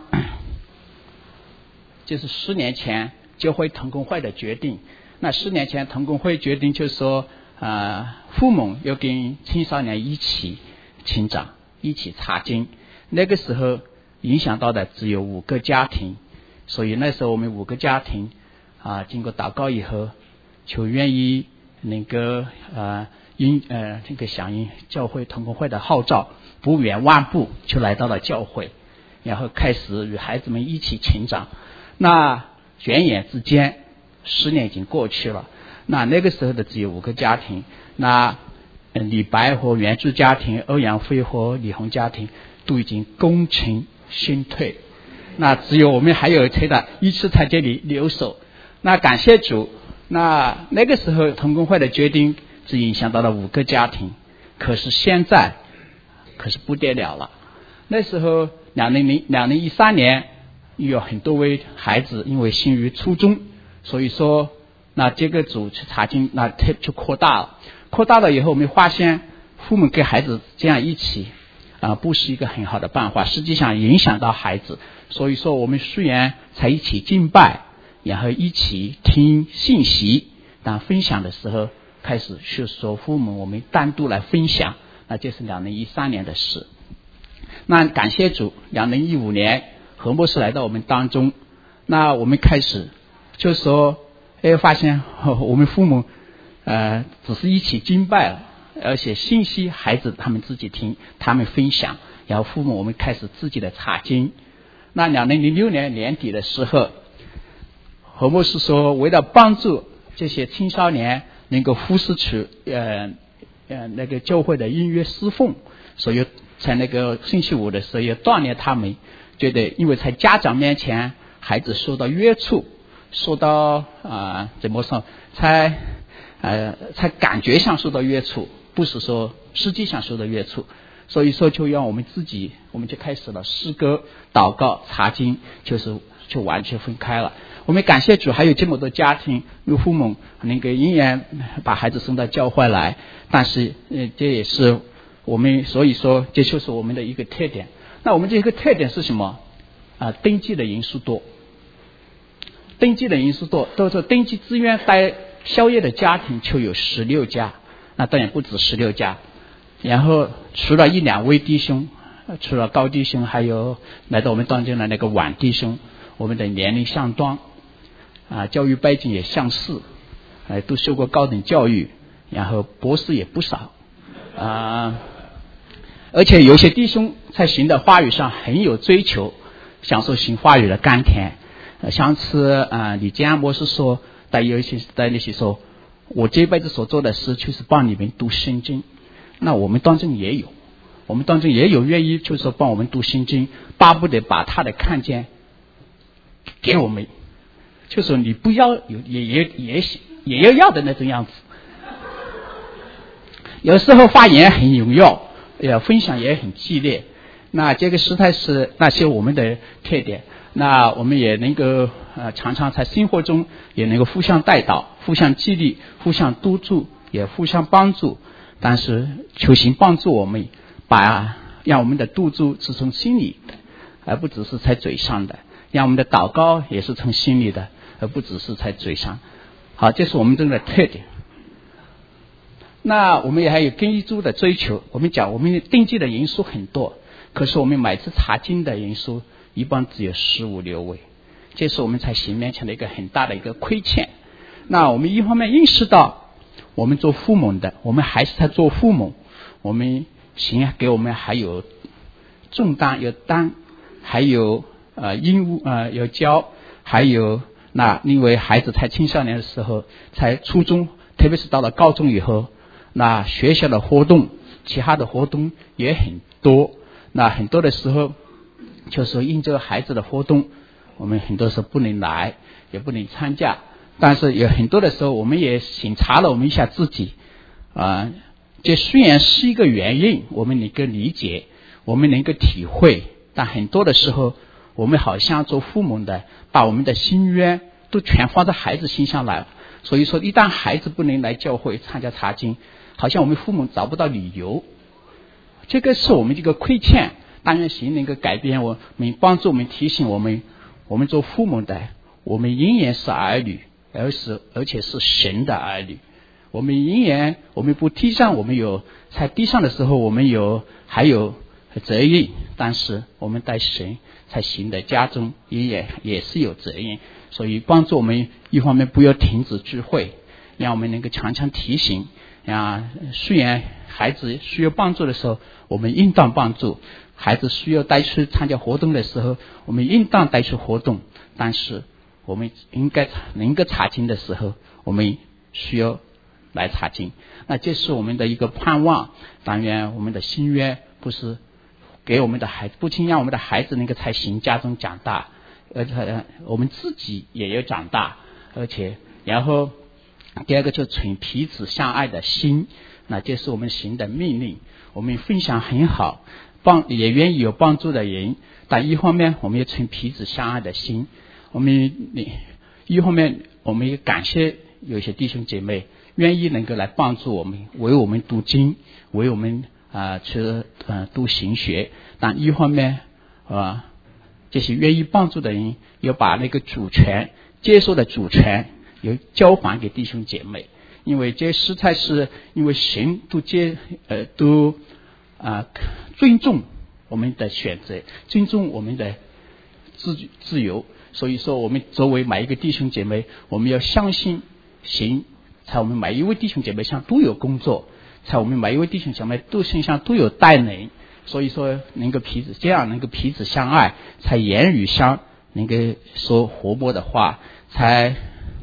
[SPEAKER 2] 就是十年前教会同工会的决定。那十年前同工会决定就是说，呃，父母要跟青少年一起成长，一起查经。那个时候影响到的只有五个家庭，所以那时候我们五个家庭啊、呃，经过祷告以后，就愿意那个呃因呃这个响应教会同工会的号召，不远万步就来到了教会，然后开始与孩子们一起成长。那转眼之间，十年已经过去了。那那个时候的只有五个家庭，那李白和原著家庭、欧阳菲和李红家庭都已经功成身退，那只有我们还有谁的一直在这里留守。那感谢主，那那个时候同工会的决定只影响到了五个家庭，可是现在可是不得了了。那时候两零零两零一三年有很多位孩子因为信于初中，所以说那这个组去查经，那就扩大了。扩大了以后，我们发现父母跟孩子这样一起啊、呃，不是一个很好的办法，实际上影响到孩子。所以说，我们虽然才一起敬拜，然后一起听信息，但分享的时候开始是说父母我们单独来分享，那这是两零一三年的事。那感谢主，两零一五年何牧师来到我们当中，那我们开始就说。哎，发现、哦、我们父母呃只是一起敬拜了，而且信息孩子他们自己听，他们分享，然后父母我们开始自己的查经。那两零零六年年底的时候，何牧师说，为了帮助这些青少年能够服侍出呃呃那个教会的音乐侍奉，所以在那个星期五的时候要锻炼他们，觉得因为在家长面前孩子受到约束。受到啊、呃、怎么说，在呃在感觉上受到约束，不是说实际上受到约束，所以说就让我们自己，我们就开始了诗歌、祷告、查经，就是就完全分开了。我们感谢主，还有这么多家庭有父母能够仍然把孩子送到教会来，但是呃这也是我们，所以说这就是我们的一个特点。那我们这个特点是什么啊、呃？登记的人数多。登记的人数多，都是登记自愿带宵夜的家庭就有十六家，那当然不止十六家。然后除了一两位弟兄，除了高弟兄，还有来到我们当中的那个晚弟兄，我们的年龄相当，啊，教育背景也相似，呃，都受过高等教育，然后博士也不少，啊，而且有些弟兄在神的话语上很有追求，享受神话语的甘甜。上次啊、呃，李建安博士说，在有一些在那些说，我这辈子所做的事就是帮你们读圣经。那我们当中也有，我们当中也有愿意就是说帮我们读圣经，巴不得把他的看见给我们，就说你不要有也也也也要要的那种样子。有时候发言很踊跃，也分享也很激烈。那这个实在是那些我们的特点。那我们也能够呃常常在生活中也能够互相带导、互相激励、互相督促，也互相帮助。 但是求神帮助我们，把让我们的督助是从心里的，而不只是在嘴上的，让我们的祷告也是从心里的，而不只是在嘴上。好，这是我们这个特点。那我们也还有更一组的追求，我们讲我们订记的人数很多，可是我们每次查经的人数一般只有十五六位，这是我们在神面前的一个很大的一个亏欠。那我们一方面认识到我们做父母的，我们还是在做父母，我们神给我们还有重担有担，还有呃义务呃有教，还有那因为孩子才青少年的时候，才初中，特别是到了高中以后，那学校的活动其他的活动也很多，那很多的时候就是因这个孩子的活动，我们很多时候不能来也不能参加，但是有很多的时候我们也审查了我们一下自己啊，这虽然是一个原因，我们能够理解，我们能够体会，但很多的时候我们好像做父母的把我们的心愿都全放在孩子心上来，所以说一旦孩子不能来教会参加查经，好像我们父母找不到理由，这个是我们这个亏欠。当然神能够改变我们，帮助我们，提醒我们，我们做父母的，我们仍然是儿女，而是而且是神的儿女。我们仍然，我们不地上，我们有在地上的时候，我们有还有责任，但是我们在神在神的家中也也也是有责任，所以帮助我们一方面不要停止聚会，让我们能够常常提醒啊，虽然孩子需要帮助的时候，我们应当帮助；孩子需要带去参加活动的时候，我们应当带去活动。但是我们应该能够查经的时候，我们需要来查经。那这是我们的一个盼望。当然，我们的心愿不是给我们的孩子，不仅让我们的孩子能够在神家中长大，而且我们自己也要长大，而且然后。第二个就存彼此相爱的心，那这是我们神的命令。我们分享很好，帮也愿意有帮助的人，但一方面我们也存彼此相爱的心。我们一方面我们也感谢有些弟兄姐妹愿意能够来帮助我们，为我们读经，为我们啊、呃、去呃读神学。但一方面啊，这些愿意帮助的人要把那个主权接受的主权。有交还给弟兄姐妹，因为这实在是因为神都接呃都啊、呃、尊重我们的选择，尊重我们的自自由，所以说我们作为每一个弟兄姐妹，我们要相信神，在我们每一位弟兄姐妹上都有工作，在我们每一位弟兄姐妹都身上都有带领，所以说能够彼此这样能够彼此相爱，才言语上能够说活泼的话，才。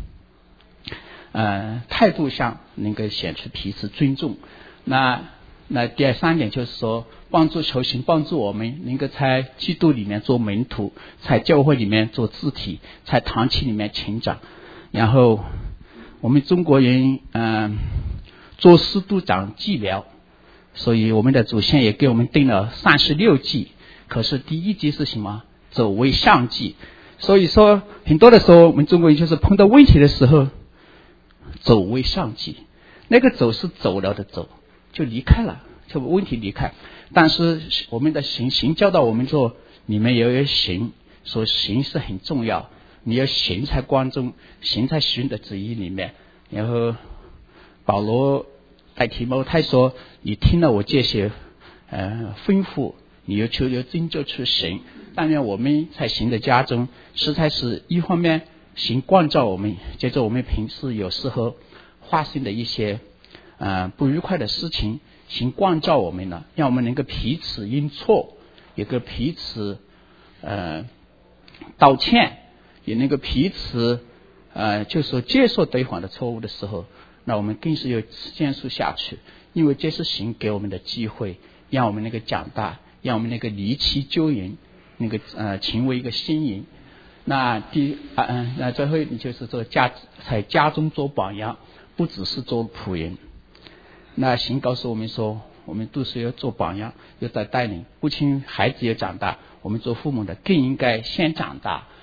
[SPEAKER 2] 呃，态度上能够显出彼此尊重。那那第三点就是说，帮助求神帮助我们能够在基督里面做门徒，在教会里面做肢体，在堂契里面成长。然后我们中国人嗯、呃、做事都讲计量，所以我们的祖先也给我们定了三十六计。可是第一计是什么？走为上计。所以说很多的时候，我们中国人就是碰到问题的时候。走为上计，那个走是走了的走，就离开了，就问题离开。但是我们的神神教导我们说，你们也要行，说行是很重要，你要行在光中，行在神的旨意里面。然后保罗在提摩太说，你听了我这些呃吩咐，你要求求真就出神。但愿我们在神的家中，实在是一方面。神光照我们，接着我们平时有时候发生的一些呃不愉快的事情，神光照我们了，让我们能够彼此认错，也能够彼此呃道歉，也能够彼此呃就是说接受对方的错误的时候，那我们更是要坚持下去，因为这是神给我们的机会，让我们能够长大，让我们能够离弃旧人，那个呃成为一个新人。那第啊嗯，那最后你就是说家在家中做榜样，不只是做仆人。那神告诉我们说，我们都是要做榜样，要在带领，不仅孩子也长大，我们做父母的更应该先长大，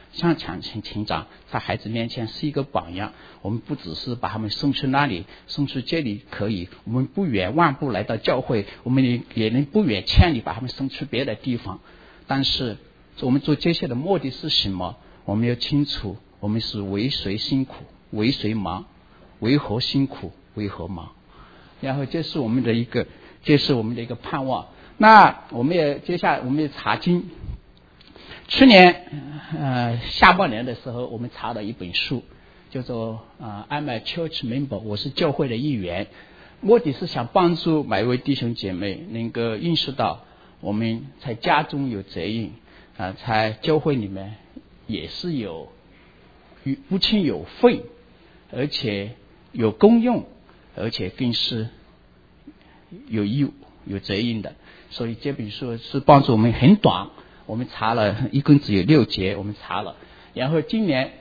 [SPEAKER 2] 向强成成长，在孩子面前是一个榜样。我们不只是把他们送去那里，送去这里可以，我们不远万步来到教会，我们也也能不远千里把他们送去别的地方。但是我们做这些的目的是什么？我们要清楚，我们是为谁辛苦为谁忙，为何辛苦为何忙。然后这是我们的一个，这是我们的一个盼望。那我们也接下来我们也查经。去年呃下半年的时候，我们查了一本书，叫做呃 I'm a Church Member， 我是教会的一员。目的是想帮助每一位弟兄姐妹能够认识到，我们在家中有责任啊、呃，在教会里面也是有不仅有份，而且有功用，而且更是有义务有责任的。所以这本书是帮助我们很短，我们查了一共只有六节，我们查了。然后今年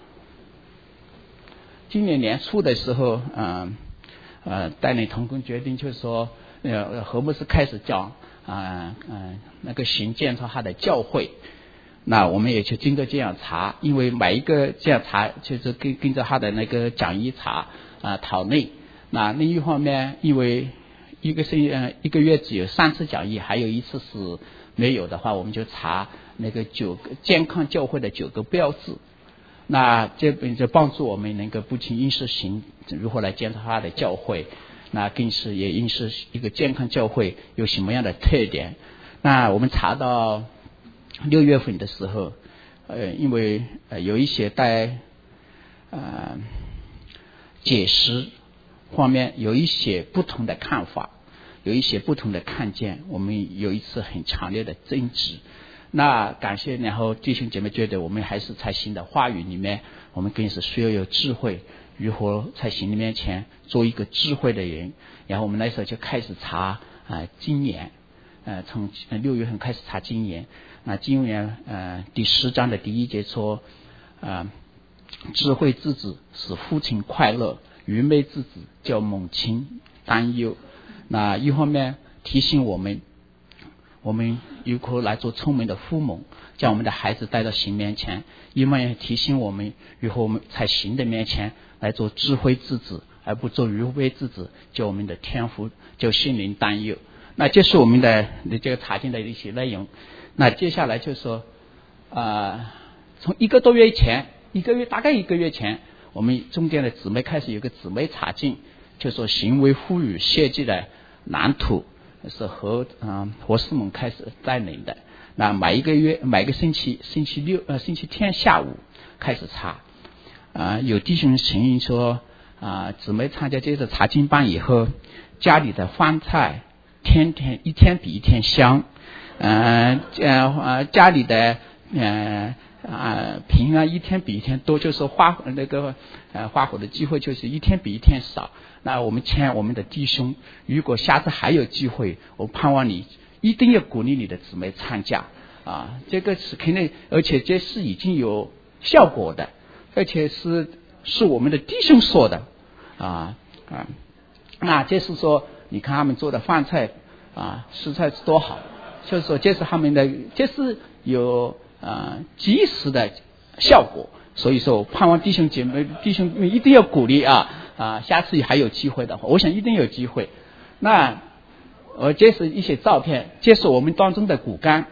[SPEAKER 2] 今年年初的时候，嗯呃带领同工决定，就是说呃何牧师开始讲啊嗯、呃、那个行建造他的教会。那我们也就经过这样查，因为每一个这样查就是跟跟着他的那个讲义查啊、呃、讨论。那另一方面，因为一个是呃一个月只有三次讲义，还有一次是没有的话，我们就查那个九个健康教会的九个标志。那这本就帮助我们能够不仅认识行如何来建造他的教会，那更是也认识一个健康教会有什么样的特点。那我们查到六月份的时候，呃，因为呃有一些在呃解释方面有一些不同的看法，有一些不同的看见，我们有一次很强烈的争执。那感谢，然后弟兄姐妹觉得我们还是在神的话语里面，我们更是需要有智慧，如何在神的面前做一个智慧的人。然后我们那时候就开始查啊、呃、经言，呃从六月份开始查经言。那经言呃第十章的第一节说，呃智慧之子使父亲快乐，愚昧之子叫母亲担忧。那一方面提醒我们，我们如何来做聪明的父母，将我们的孩子带到神面前；一方面提醒我们如何我们在神的面前来做智慧之子，而不做愚昧之子，叫我们的天父叫心灵担忧。那这是我们的这个查经的一些内容。那接下来就是说，呃，从一个多月前，一个月大概一个月前，我们中间的姊妹开始有个姊妹查经，就说行为赋予设计的蓝图是和嗯和师母开始带领的。那每一个月每个星期星期六呃星期天下午开始查啊、呃，有弟兄承认说啊，姊妹参加这次查经班以后，家里的饭菜天天一天比一天香。呃呃家里的呃啊平安一天比一天多，就是花那个呃花火的机会就是一天比一天少。那我们劝我们的弟兄，如果下次还有机会，我盼望你一定要鼓励你的姊妹参加啊，这个是肯定，而且这是已经有效果的，而且是是我们的弟兄说的啊啊，那这是说你看他们做的饭菜啊食材是多好。就是说这是他们的，这是有呃及时的效果，所以说盼望弟兄姐妹弟兄们一定要鼓励啊啊，下次还有机会的话，我想一定有机会。那呃这是一些照片，这是我们当中的骨干，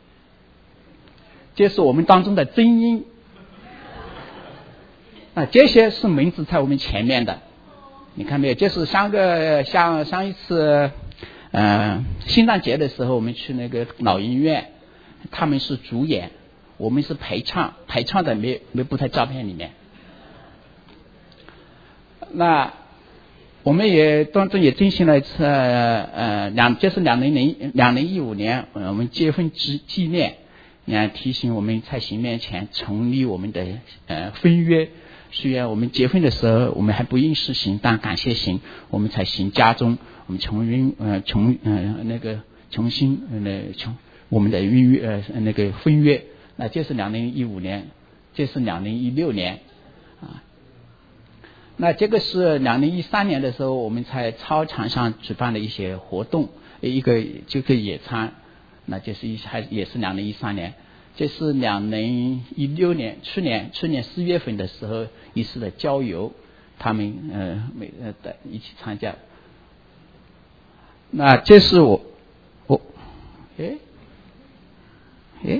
[SPEAKER 2] 这是我们当中的真音，啊这些是名字在我们前面的，你看没有？这是上个像上一次。呃，圣诞节的时候，我们去那个老医院，他们是主演，我们是陪唱，陪唱的没没不在照片里面。那我们也当中也进行了一次呃两，这是两零零两零一五年、呃、我们结婚之纪念，也提醒我们在神面前成立我们的呃婚约。虽然我们结婚的时候我们还不认识神，但感谢神，我们在神家中，我们重新呃重呃那个重新呃重我们的约呃那个婚约。那这是两零一五年，这是两零一六年啊。那这个是两零一三年的时候，我们在操场上举办的一些活动，一个这个野餐，那就是一还也是两零一三年。 这是两零一六年去年去年四月份的时候一次的郊游，他们呃每呃的一起参加。那这是我我诶诶，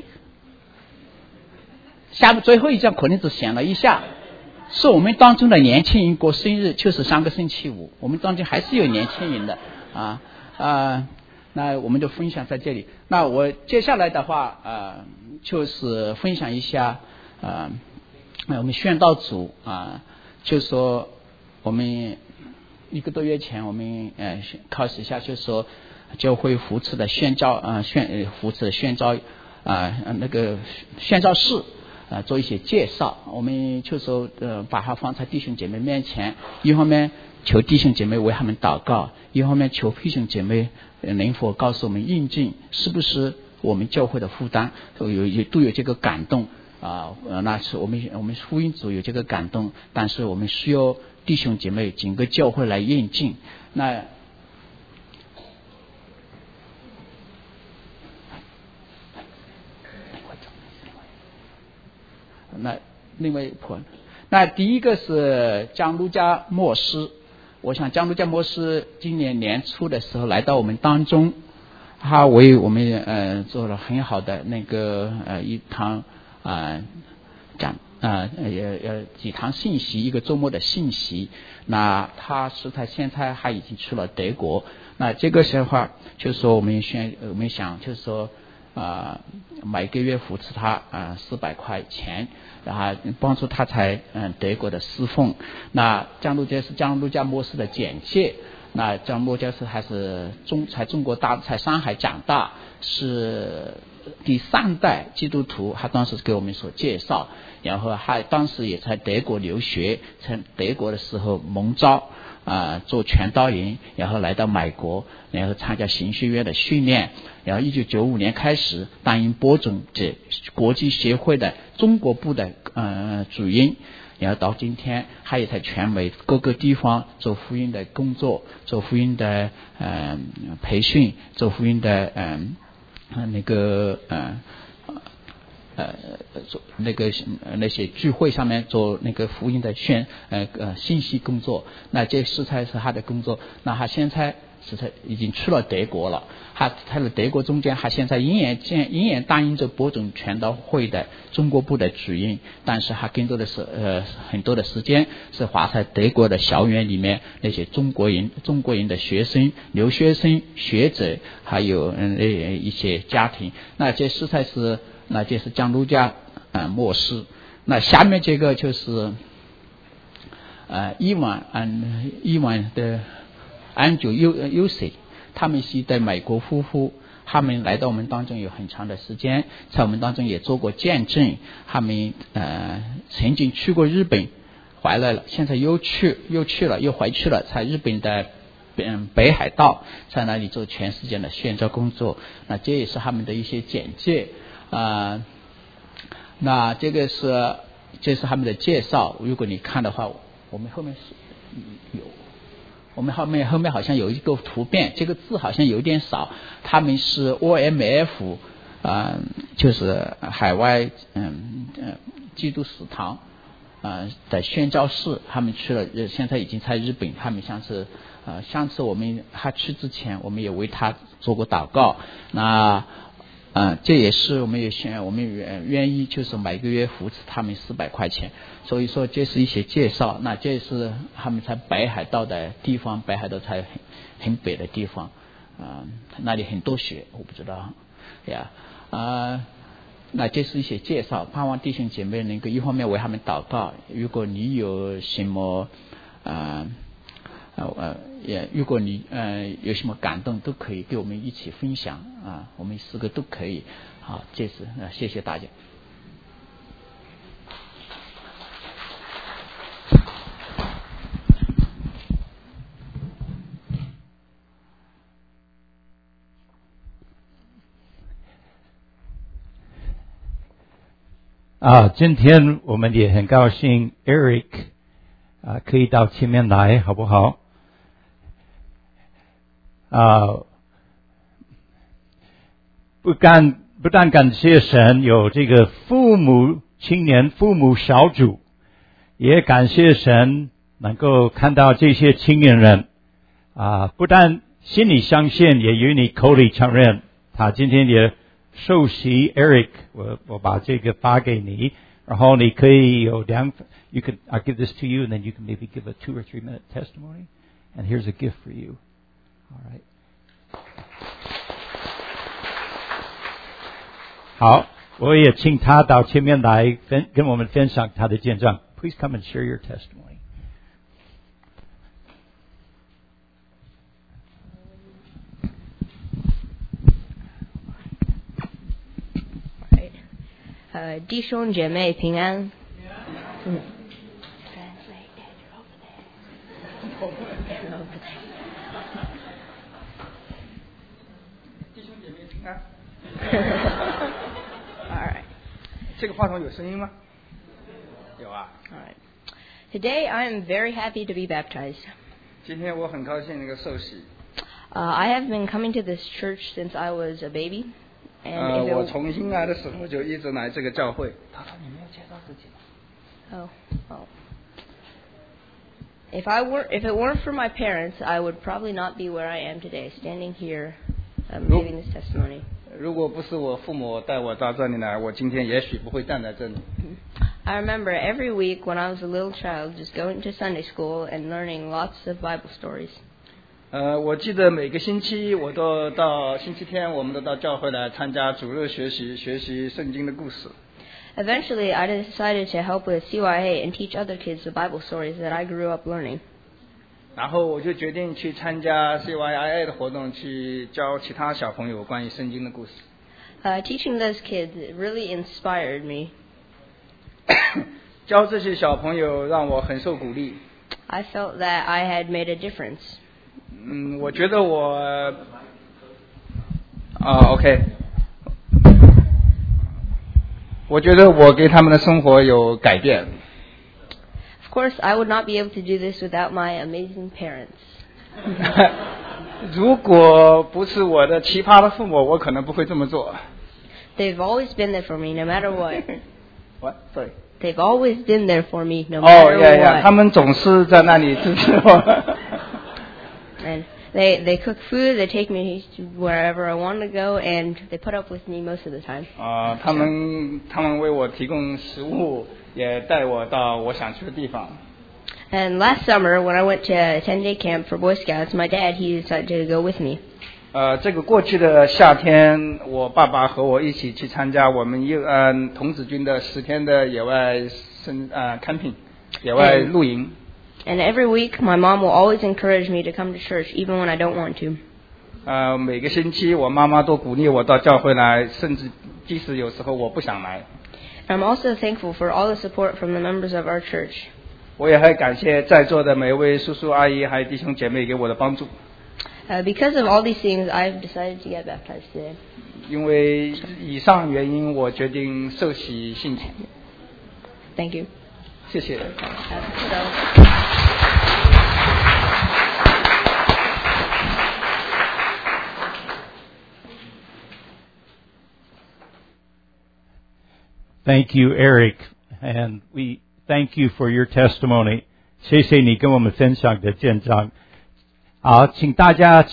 [SPEAKER 2] 下面最后一张可能只显了一下，是我们当中的年轻人过生日，就是上个星期五，我们当中还是有年轻人的啊啊。那我们就分享在这里。那我接下来的话，呃，就是分享一下，呃，我们宣道组啊，就是说我们一个多月前，我们呃开始一下，就是说教会扶持的宣教啊、呃、宣呃扶持的宣教啊、呃、那个宣教室啊、呃、做一些介绍。我们就说呃把它放在弟兄姐妹面前，一方面求弟兄姐妹为他们祷告，一方面求弟兄姐妹能否告诉我们印证是不是我们教会的负担，都有有都有这个感动啊、呃，那是我们我们福音组有这个感动，但是我们需要弟兄姐妹整个教会来验证。那那另外一point，那第一个是江路加牧师。我想江路加牧师今年年初的时候来到我们当中，他为我们呃做了很好的那个呃一堂啊讲啊呃呃几堂信息，一个周末的信息。那他是他现在他已经去了德国。那这个时候就是说我们选我们想就是说啊、呃、每个月扶持他啊四百块钱，然后帮助他在嗯德国的侍奉。那江路加是江路加牧师的简介。那江路加是还是中在中国大在上海长大，是第三代基督徒，他当时给我们所介绍，然后还当时也在德国留学，在德国的时候蒙召啊、呃、做传道人，然后来到美国，然后参加神学院的训练，然后一九九五年开始担任播种者国际协会的中国部的呃主任，然后到今天他也在全美各个地方做福音的工作，做福音的呃培训，做福音的嗯、呃、那个呃呃做那个那些聚会上面做那个福音的宣呃呃信息工作。那这实在是他的工作。那他现在是他已经去了德国了，他他的德国中间，他现在仍然仍然担任着播种传道会的中国部的主任，但是他更多的是呃很多的时间是花在德国的校园里面，那些中国人中国人的学生、留学生、学者，还有嗯一些家庭。那这实在是那这是江路加呃牧师。那下面这个就是呃伊万嗯伊万的安九优优谁，他们是在美国夫妇，他们来到我们当中有很长的时间，在我们当中也做过见证。他们呃曾经去过日本，回来了，现在又去又去了又回去了，在日本的嗯北海道，在那里做全世界的宣教工作。那这也是他们的一些简介啊、呃。那这个是这是他们的介绍，如果你看的话，我们后面是有。我们后面后面好像有一个图片，这个字好像有点少。他们是 O M F 啊、呃，就是海外嗯呃基督使堂啊、呃、的宣教士，他们去了，现在已经在日本。他们上次呃上次我们他去之前，我们也为他做过祷告。那啊，这也是我们也愿我们愿愿意就是每个月扶持他们四百块钱，所以说这是一些介绍。那这是他们在北海道的地方，北海道在很很北的地方啊、呃，那里很多雪，我不知道呀啊、呃。那这是一些介绍，盼望弟兄姐妹能够一方面为他们祷告。如果你有什么啊呃呃也如果你呃有什么感动，都可以跟我们一起分享啊，我们四个都可以。好，这是呃谢谢大家。
[SPEAKER 3] 啊，今天我们也很高兴 Eric 啊可以到前面来，好不好？啊，不敢不但感谢神有这个父母青年父母小组，也感谢神能够看到这些青年人啊，不但心里相信，也与你口里承认。他今天也受洗 Eric， 我我把这个发给你，然后你可以有两 you could I'll give this to you and then you can maybe give a two or three minute testimony and here's a gift for you. All right. 好，我也请他到前面来分跟我们分享他的见证。Please come and share your testimony.
[SPEAKER 4] Right. 呃，弟兄姐妹平安。嗯。
[SPEAKER 5] 弟兄姐妹平安。
[SPEAKER 4] All right.
[SPEAKER 5] 这个话筒有声音吗？有啊。
[SPEAKER 4] All right. Today I am very happy to be baptized.
[SPEAKER 5] 今天我很高兴能够受洗。
[SPEAKER 4] Uh, I have been coming to this church since I was a baby. And
[SPEAKER 5] 呃，
[SPEAKER 4] if it
[SPEAKER 5] 我从婴儿的时候就一直来这个教会。
[SPEAKER 2] 他说你没有介绍自己。
[SPEAKER 4] Oh, oh. If I were, if it weren't for my parents, I would probably not be where I am today, standing here, um,
[SPEAKER 5] No.
[SPEAKER 4] giving this testimony.
[SPEAKER 5] 如果不是我父母带我到这里来，我今天也许不会站在这里。
[SPEAKER 4] I remember every week when I was a little child just going to Sunday school and learning lots of Bible stories.
[SPEAKER 5] 呃，我记得每个星期我都到星期天，我们都到教会来参加主日学习，学习圣经的故事。
[SPEAKER 4] Eventually, I decided to help with C Y A and teach other kids the Bible stories that I grew up learning.
[SPEAKER 5] 然后我就决定去参加 C Y I A 的活动，去教其他小朋友关于圣经的故事。
[SPEAKER 4] Uh, teaching those kids really inspired me.
[SPEAKER 5] 教这些小朋友让我很受鼓励。
[SPEAKER 4] I felt that I had made a difference.
[SPEAKER 5] 嗯，我觉得我，啊 ，OK， 我觉得我给他们的生活有改变。
[SPEAKER 4] Of course, I would not be able to do this without my amazing parents.
[SPEAKER 5] 如果不是我的奇葩的父母，我可能不会这么做。
[SPEAKER 4] They've always been there for me, no matter what.
[SPEAKER 5] What? Sorry.
[SPEAKER 4] They've always been there for me, no
[SPEAKER 5] 哦
[SPEAKER 4] matter
[SPEAKER 5] 呀呀，
[SPEAKER 4] what.
[SPEAKER 5] 他们总是在那里支持我。
[SPEAKER 4] And they they cook food, they take me to wherever I want to go, and they put up with me most of the time.
[SPEAKER 5] 啊，他们他们为我提供食物，也带我到我想去的地方。
[SPEAKER 4] And last summer, when I went to a ten-day camp for Boy Scouts, my dad, he decided to go with me.
[SPEAKER 5] 呃，这个过去的夏天，我爸爸和我一起去参加我们幼呃童子军的十天的野外生呃 camping 野外露营。
[SPEAKER 4] And every week, my mom will always encourage me to come to church, even when I don't want to.
[SPEAKER 5] 呃，每个星期我妈妈都鼓励我到教会来，甚至即使有时候我不想来。
[SPEAKER 4] I'm also thankful for all the support from the members of our church.
[SPEAKER 5] 我也很感谢在座的每一位叔叔阿姨还有弟兄姐妹给我的帮助。
[SPEAKER 4] Uh, because of all these things, I've decided to get baptized today.
[SPEAKER 5] 因为以上原因，我决定受洗信主。
[SPEAKER 4] Thank you.
[SPEAKER 5] 谢谢。
[SPEAKER 4] Uh, so-
[SPEAKER 3] Thank you, Eric, and we thank you for your testimony. 谢谢你跟我们分享的见证。好，请大家